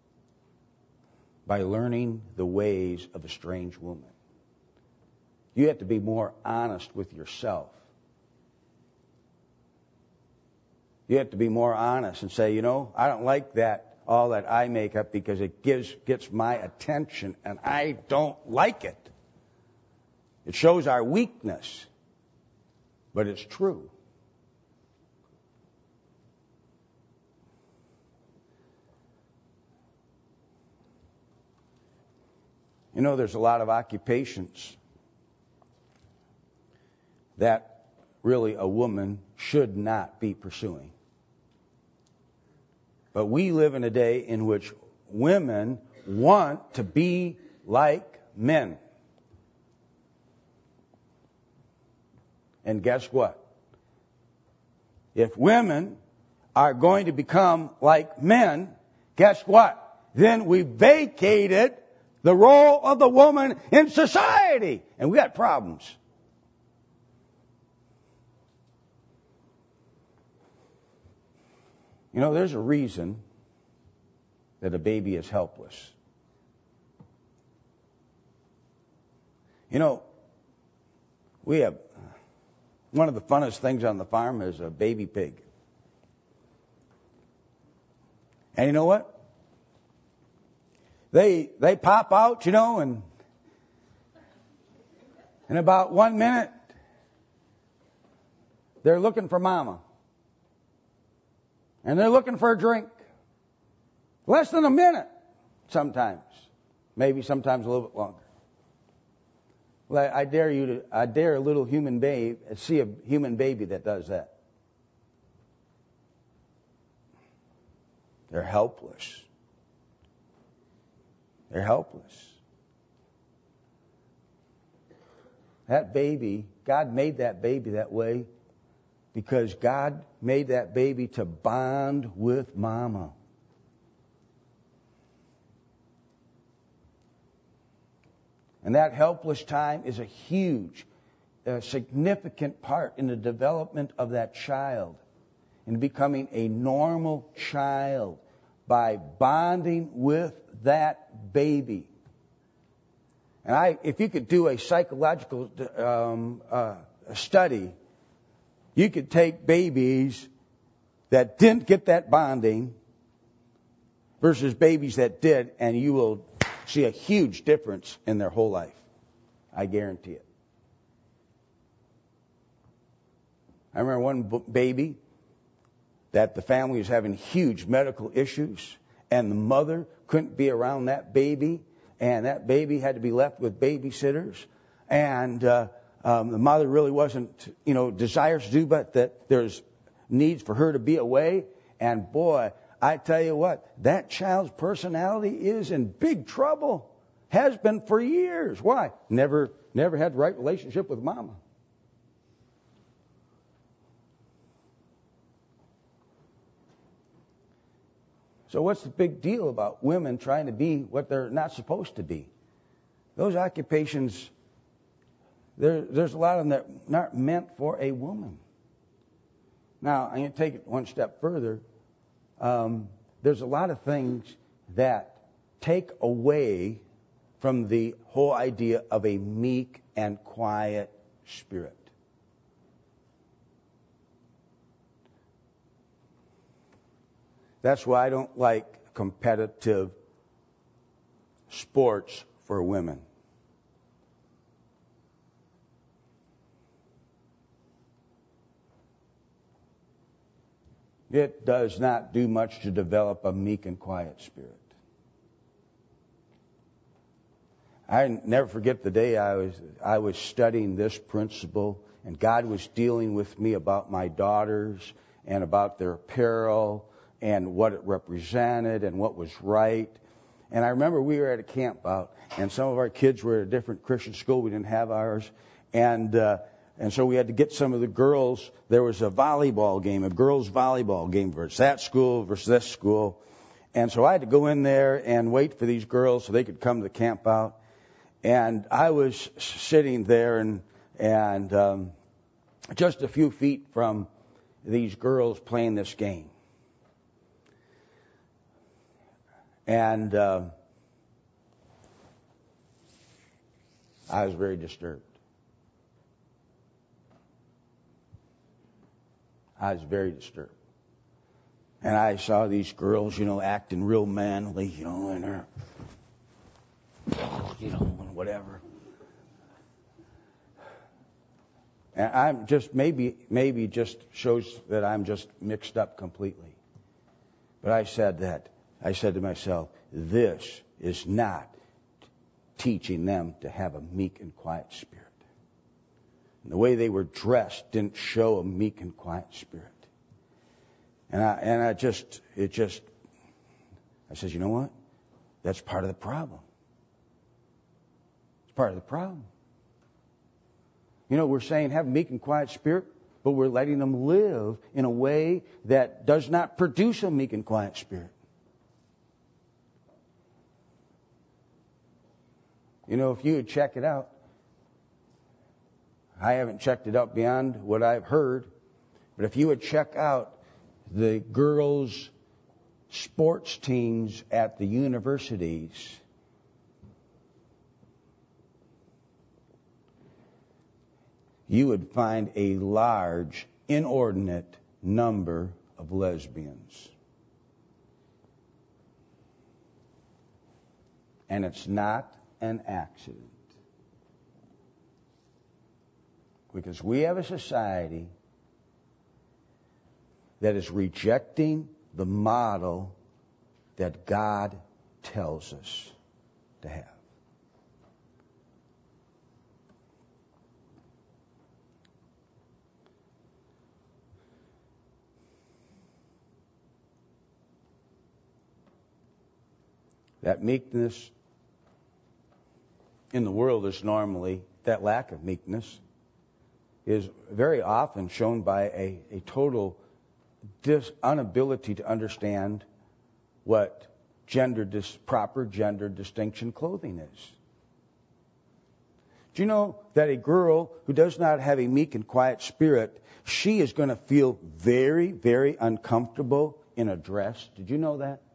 by learning the ways of a strange woman. You have to be more honest with yourself. You have to be more honest and say, I don't like all that eye makeup because it gets my attention and I don't like it. It shows our weakness, but it's true. There's a lot of occupations that really a woman should not be pursuing. But we live in a day in which women want to be like men. And guess what? If women are going to become like men, guess what? Then we vacated the role of the woman in society. And we got problems. There's a reason that a baby is helpless. We have one of the funnest things on the farm is a baby pig. And you know what? They pop out, and in about 1 minute, they're looking for mama. And they're looking for a drink. Less than a minute, sometimes. Maybe sometimes a little bit longer. Well, I dare a little human babe, see a human baby that does that. They're helpless. They're helpless. That baby, God made that baby that way because God made that baby to bond with mama. And that helpless time is a huge, significant part in the development of that child, in becoming a normal child by bonding with that baby. And if you could do a psychological study, you could take babies that didn't get that bonding versus babies that did, and you will see a huge difference in their whole life. I guarantee it. I remember one baby that the family was having huge medical issues, and the mother couldn't be around that baby and that baby had to be left with babysitters, and the mother really wasn't, desires to do, but that there's needs for her to be away. And boy, I tell you what, that child's personality is in big trouble. Has been for years. Why? Never had the right relationship with mama. So what's the big deal about women trying to be what they're not supposed to be? Those occupations, there's a lot of them that are not meant for a woman. Now, I'm going to take it one step further. There's a lot of things that take away from the whole idea of a meek and quiet spirit. That's why I don't like competitive sports for women. It does not do much to develop a meek and quiet spirit. I never forget the day I was studying this principle, and God was dealing with me about my daughters and about their apparel and what it represented and what was right. And I remember we were at a camp out, and some of our kids were at a different Christian school. We didn't have ours, and so we had to get some of the girls. There was a volleyball game, a girls' volleyball game versus that school versus this school. And so I had to go in there and wait for these girls so they could come to the camp out. And I was sitting there and just a few feet from these girls playing this game. And I was very disturbed. I was very disturbed. And I saw these girls, acting real manly, and they're, and whatever. And I'm just, maybe just shows that I'm just mixed up completely. But I said to myself, this is not teaching them to have a meek and quiet spirit. And the way they were dressed didn't show a meek and quiet spirit. And I said, you know what? That's part of the problem. It's part of the problem. We're saying have a meek and quiet spirit, but we're letting them live in a way that does not produce a meek and quiet spirit. If you would check it out, I haven't checked it out beyond what I've heard, but if you would check out the girls' sports teams at the universities, you would find a large, inordinate number of lesbians. And it's not an accident. Because we have a society that is rejecting the model that God tells us to have. That meekness in the world is normally, that lack of meekness is very often shown by a total inability to understand what proper gender distinction clothing is. Do you know that a girl who does not have a meek and quiet spirit, she is going to feel very, very uncomfortable in a dress? Did you know that?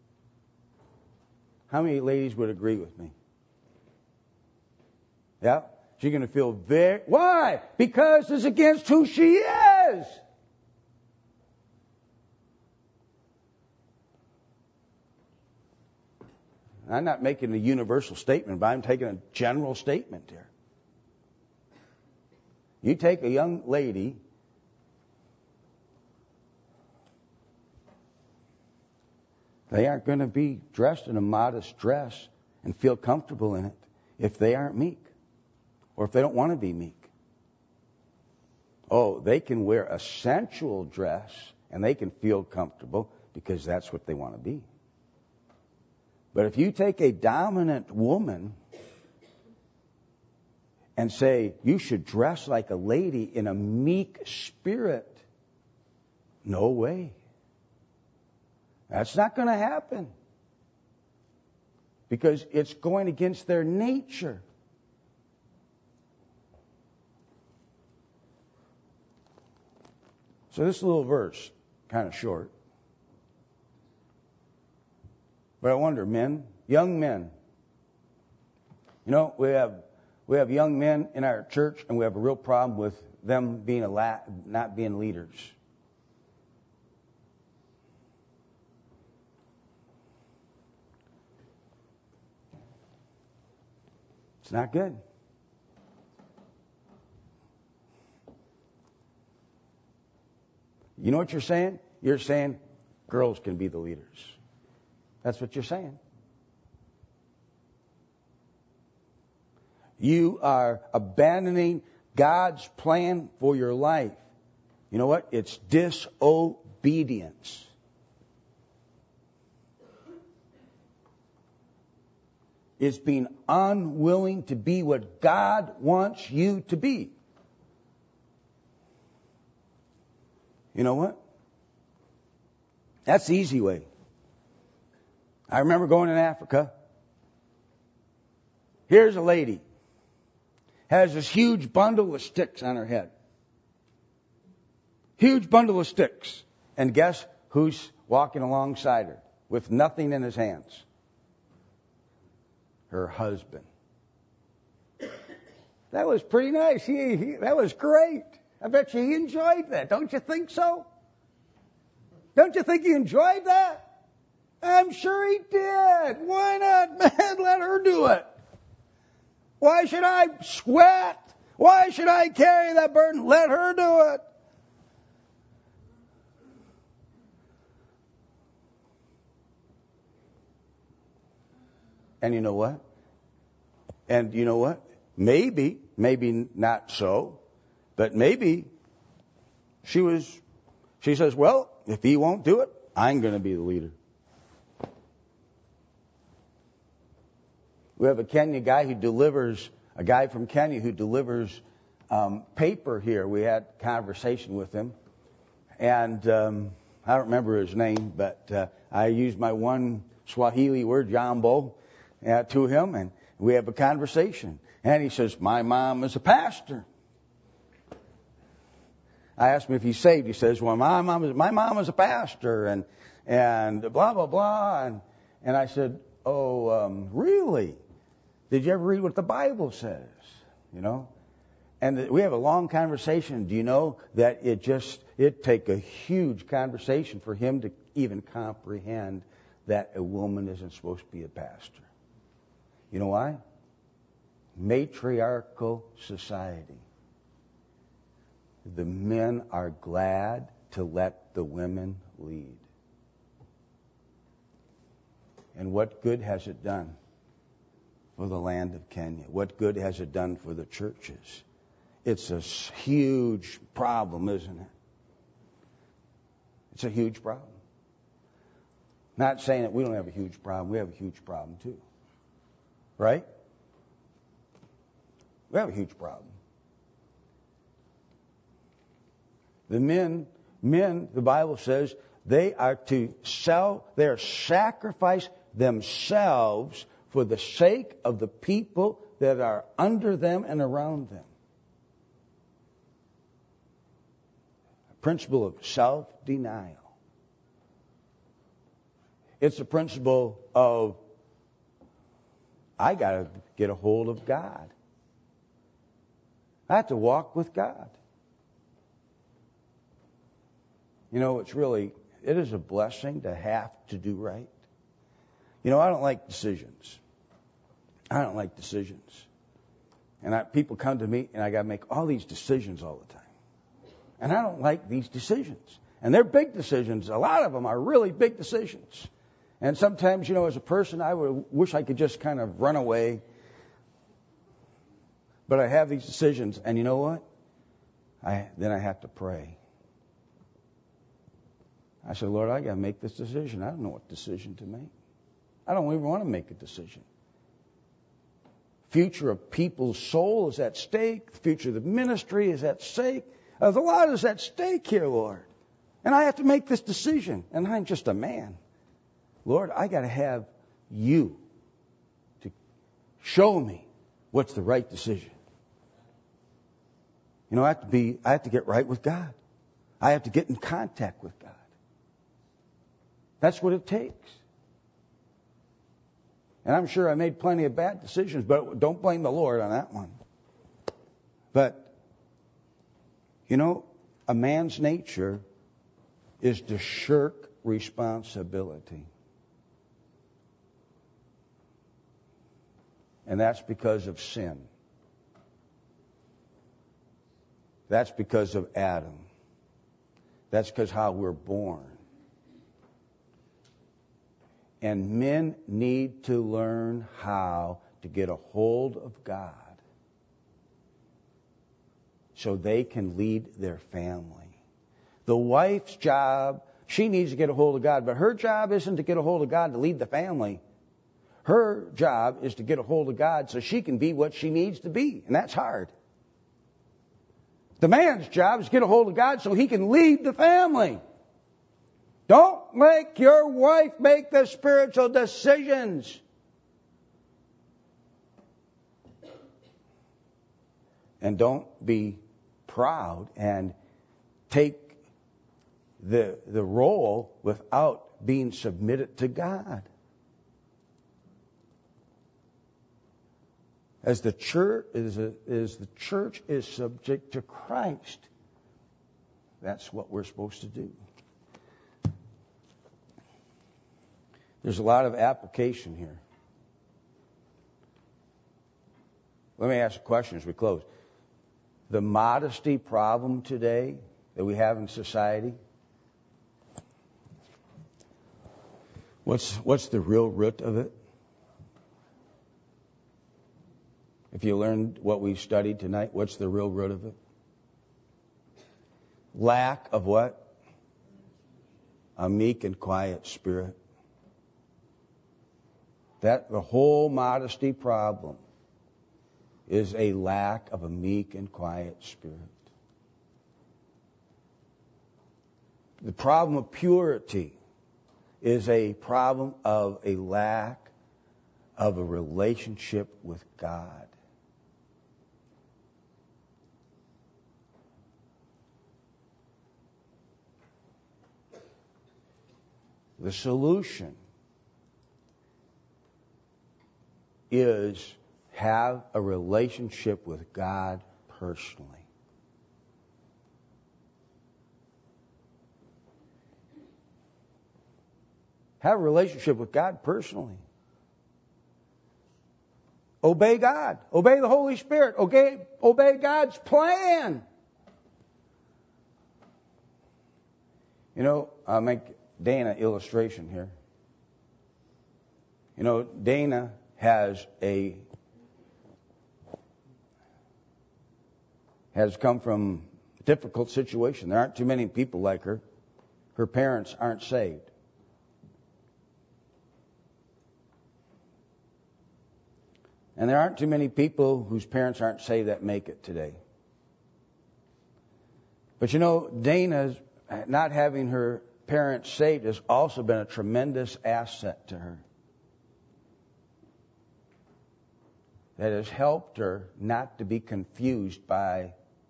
How many ladies would agree with me? Yeah? She's going to feel very... Why? Because it's against who she is. I'm not making a universal statement, but I'm taking a general statement here. You take a young lady, they aren't going to be dressed in a modest dress and feel comfortable in it if they aren't meek or if they don't want to be meek. Oh, they can wear a sensual dress and they can feel comfortable because that's what they want to be. But if you take a dominant woman and say, you should dress like a lady in a meek spirit, no way. That's not going to happen. Because it's going against their nature. So this little verse, kind of short. But I wonder, men, young men. You know, we have young men in our church, and we have a real problem with them being not being leaders. It's not good. You know what you're saying? You're saying girls can be the leaders. That's what you're saying. You are abandoning God's plan for your life. You know what? It's disobedience. It's being unwilling to be what God wants you to be. You know what? That's the easy way. I remember going in Africa. Here's a lady. Has this huge bundle of sticks on her head. Huge bundle of sticks. And guess who's walking alongside her with nothing in his hands? Her husband. That was pretty nice. That was great. I bet you he enjoyed that. Don't you think so? Don't you think he enjoyed that? I'm sure he did. Why not, man? Let her do it. Why should I sweat? Why should I carry that burden? Let her do it. And you know what? Maybe not so, but maybe she says, well, if he won't do it, I'm going to be the leader. We have a guy from Kenya who delivers paper here. We had a conversation with him. And I don't remember his name, but I used my one Swahili word, Jambo, to him. And we have a conversation. And he says, my mom is a pastor. I asked him if he's saved. He says, well, my mom is a pastor. And blah, blah, blah. And I said, oh, really? Did you ever read what the Bible says? You know? And we have a long conversation. Do you know that it take a huge conversation for him to even comprehend that a woman isn't supposed to be a pastor? You know why? Matriarchal society. The men are glad to let the women lead. And what good has it done for the land of Kenya? What good has it done for the churches? It's a huge problem, isn't it? It's a huge problem. Not saying that we don't have a huge problem. We have a huge problem too. Right? We have a huge problem. The men, the Bible says, they are to sacrifice themselves for the sake of the people that are under them and around them. A principle of self-denial. It's a principle of, I got to get a hold of God. I have to walk with God. You know, it is a blessing to have to do right. You know, I don't like decisions. And people come to me and I got to make all these decisions all the time. And I don't like these decisions. And they're big decisions. A lot of them are really big decisions. And sometimes, as a person, I would wish I could just kind of run away. But I have these decisions, and you know what? Then I have to pray. I said, Lord, I got to make this decision. I don't know what decision to make. I don't even want to make a decision. Future of people's soul is at stake. The future of the ministry is at stake. A lot is at stake here, Lord. And I have to make this decision. And I'm just a man. Lord, I got to have you to show me what's the right decision. I have to get right with God. I have to get in contact with God. That's what it takes. And I'm sure I made plenty of bad decisions, but don't blame the Lord on that one. But, a man's nature is to shirk responsibility. And that's because of sin. That's because of Adam. That's because how we're born. And men need to learn how to get a hold of God so they can lead their family. The wife's job, she needs to get a hold of God, but her job isn't to get a hold of God to lead the family. Her job is to get a hold of God so she can be what she needs to be, and that's hard. The man's job is to get a hold of God so he can lead the family. Don't make your wife make the spiritual decisions. And don't be proud and take the role without being submitted to God. As the church is subject to Christ, that's what we're supposed to do. There's a lot of application here. Let me ask a question as we close. The modesty problem today that we have in society, what's the real root of it? If you learned what we studied tonight, what's the real root of it? Lack of what? A meek and quiet spirit. That the whole modesty problem is a lack of a meek and quiet spirit. The problem of purity is a problem of a lack of a relationship with God. The solution is have a relationship with God personally. Have a relationship with God personally. Obey God. Obey the Holy Spirit. Obey God's plan. I'll make Dana an illustration here. Dana has come from a difficult situation. There aren't too many people like her. Her parents aren't saved. And there aren't too many people whose parents aren't saved that make it today. But Dana's not having her parents saved has also been a tremendous asset to her. That has helped her not to be confused by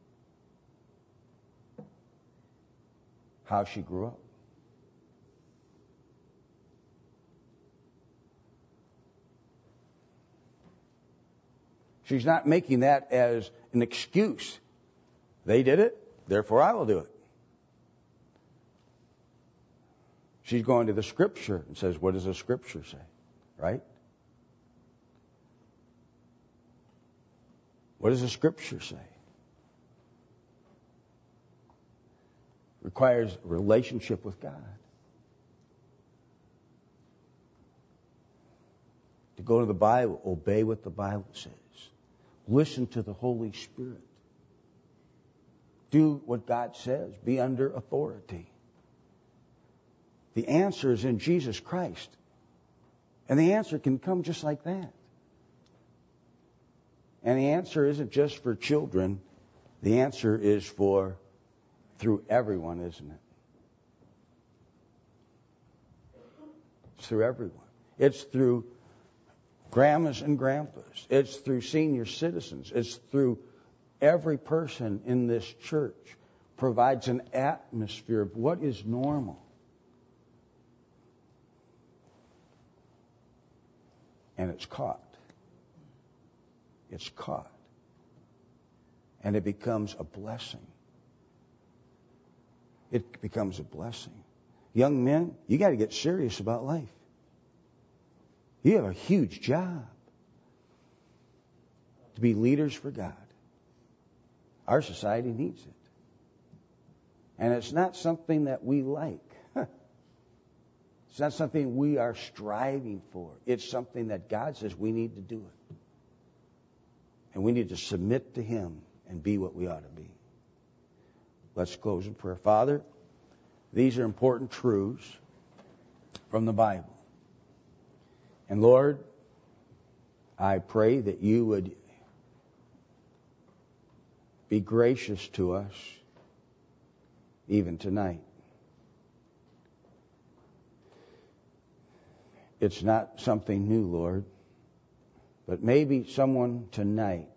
how she grew up. She's not making that as an excuse. They did it, therefore I will do it. She's going to the Scripture and says, what does the Scripture say? Right? What does the Scripture say? Requires a relationship with God. go to the Bible, obey what the Bible says. Listen to the Holy Spirit. Do what God says. Be under authority. The answer is in Jesus Christ. And the answer can come just like that. And the answer isn't just for children. The answer is through everyone, isn't it? It's through everyone. It's through grandmas and grandpas. It's through senior citizens. It's through every person in this church. Provides an atmosphere of what is normal. And it's caught. It's caught. And it becomes a blessing. It becomes a blessing. Young men, you got to get serious about life. You have a huge job to be leaders for God. Our society needs it. And it's not something that we like. It's not something we are striving for. It's something that God says we need to do it. And we need to submit to Him and be what we ought to be. Let's close in prayer. Father, these are important truths from the Bible. And Lord, I pray that you would be gracious to us even tonight. It's not something new, Lord, but maybe someone tonight,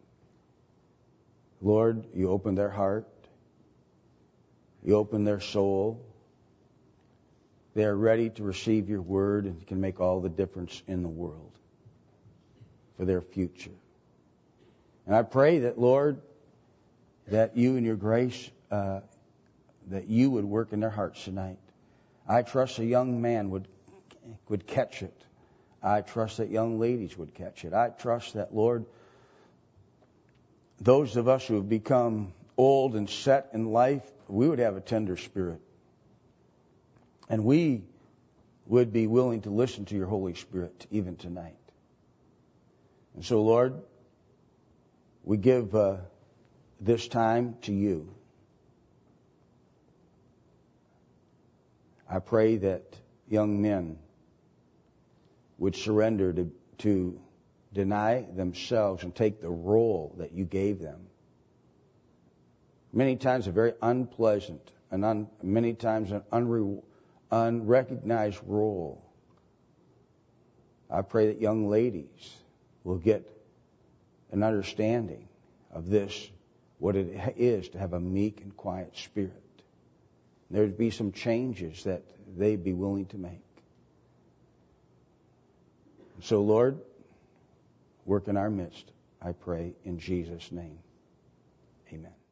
Lord, you open their heart, you open their soul. They are ready to receive your word and can make all the difference in the world for their future. And I pray that, Lord, that you in your grace, that you would work in their hearts tonight. I trust a young man would catch it. I trust that young ladies would catch it. I trust that, Lord, those of us who have become old and set in life, we would have a tender spirit. And we would be willing to listen to your Holy Spirit even tonight. And so, Lord, we give this time to you. I pray that young men would surrender to deny themselves and take the role that you gave them. Many times a very unpleasant and many times an unrecognized role. I pray that young ladies will get an understanding of this, what it is to have a meek and quiet spirit. There would be some changes that they'd be willing to make. So, Lord, work in our midst, I pray in Jesus' name. Amen.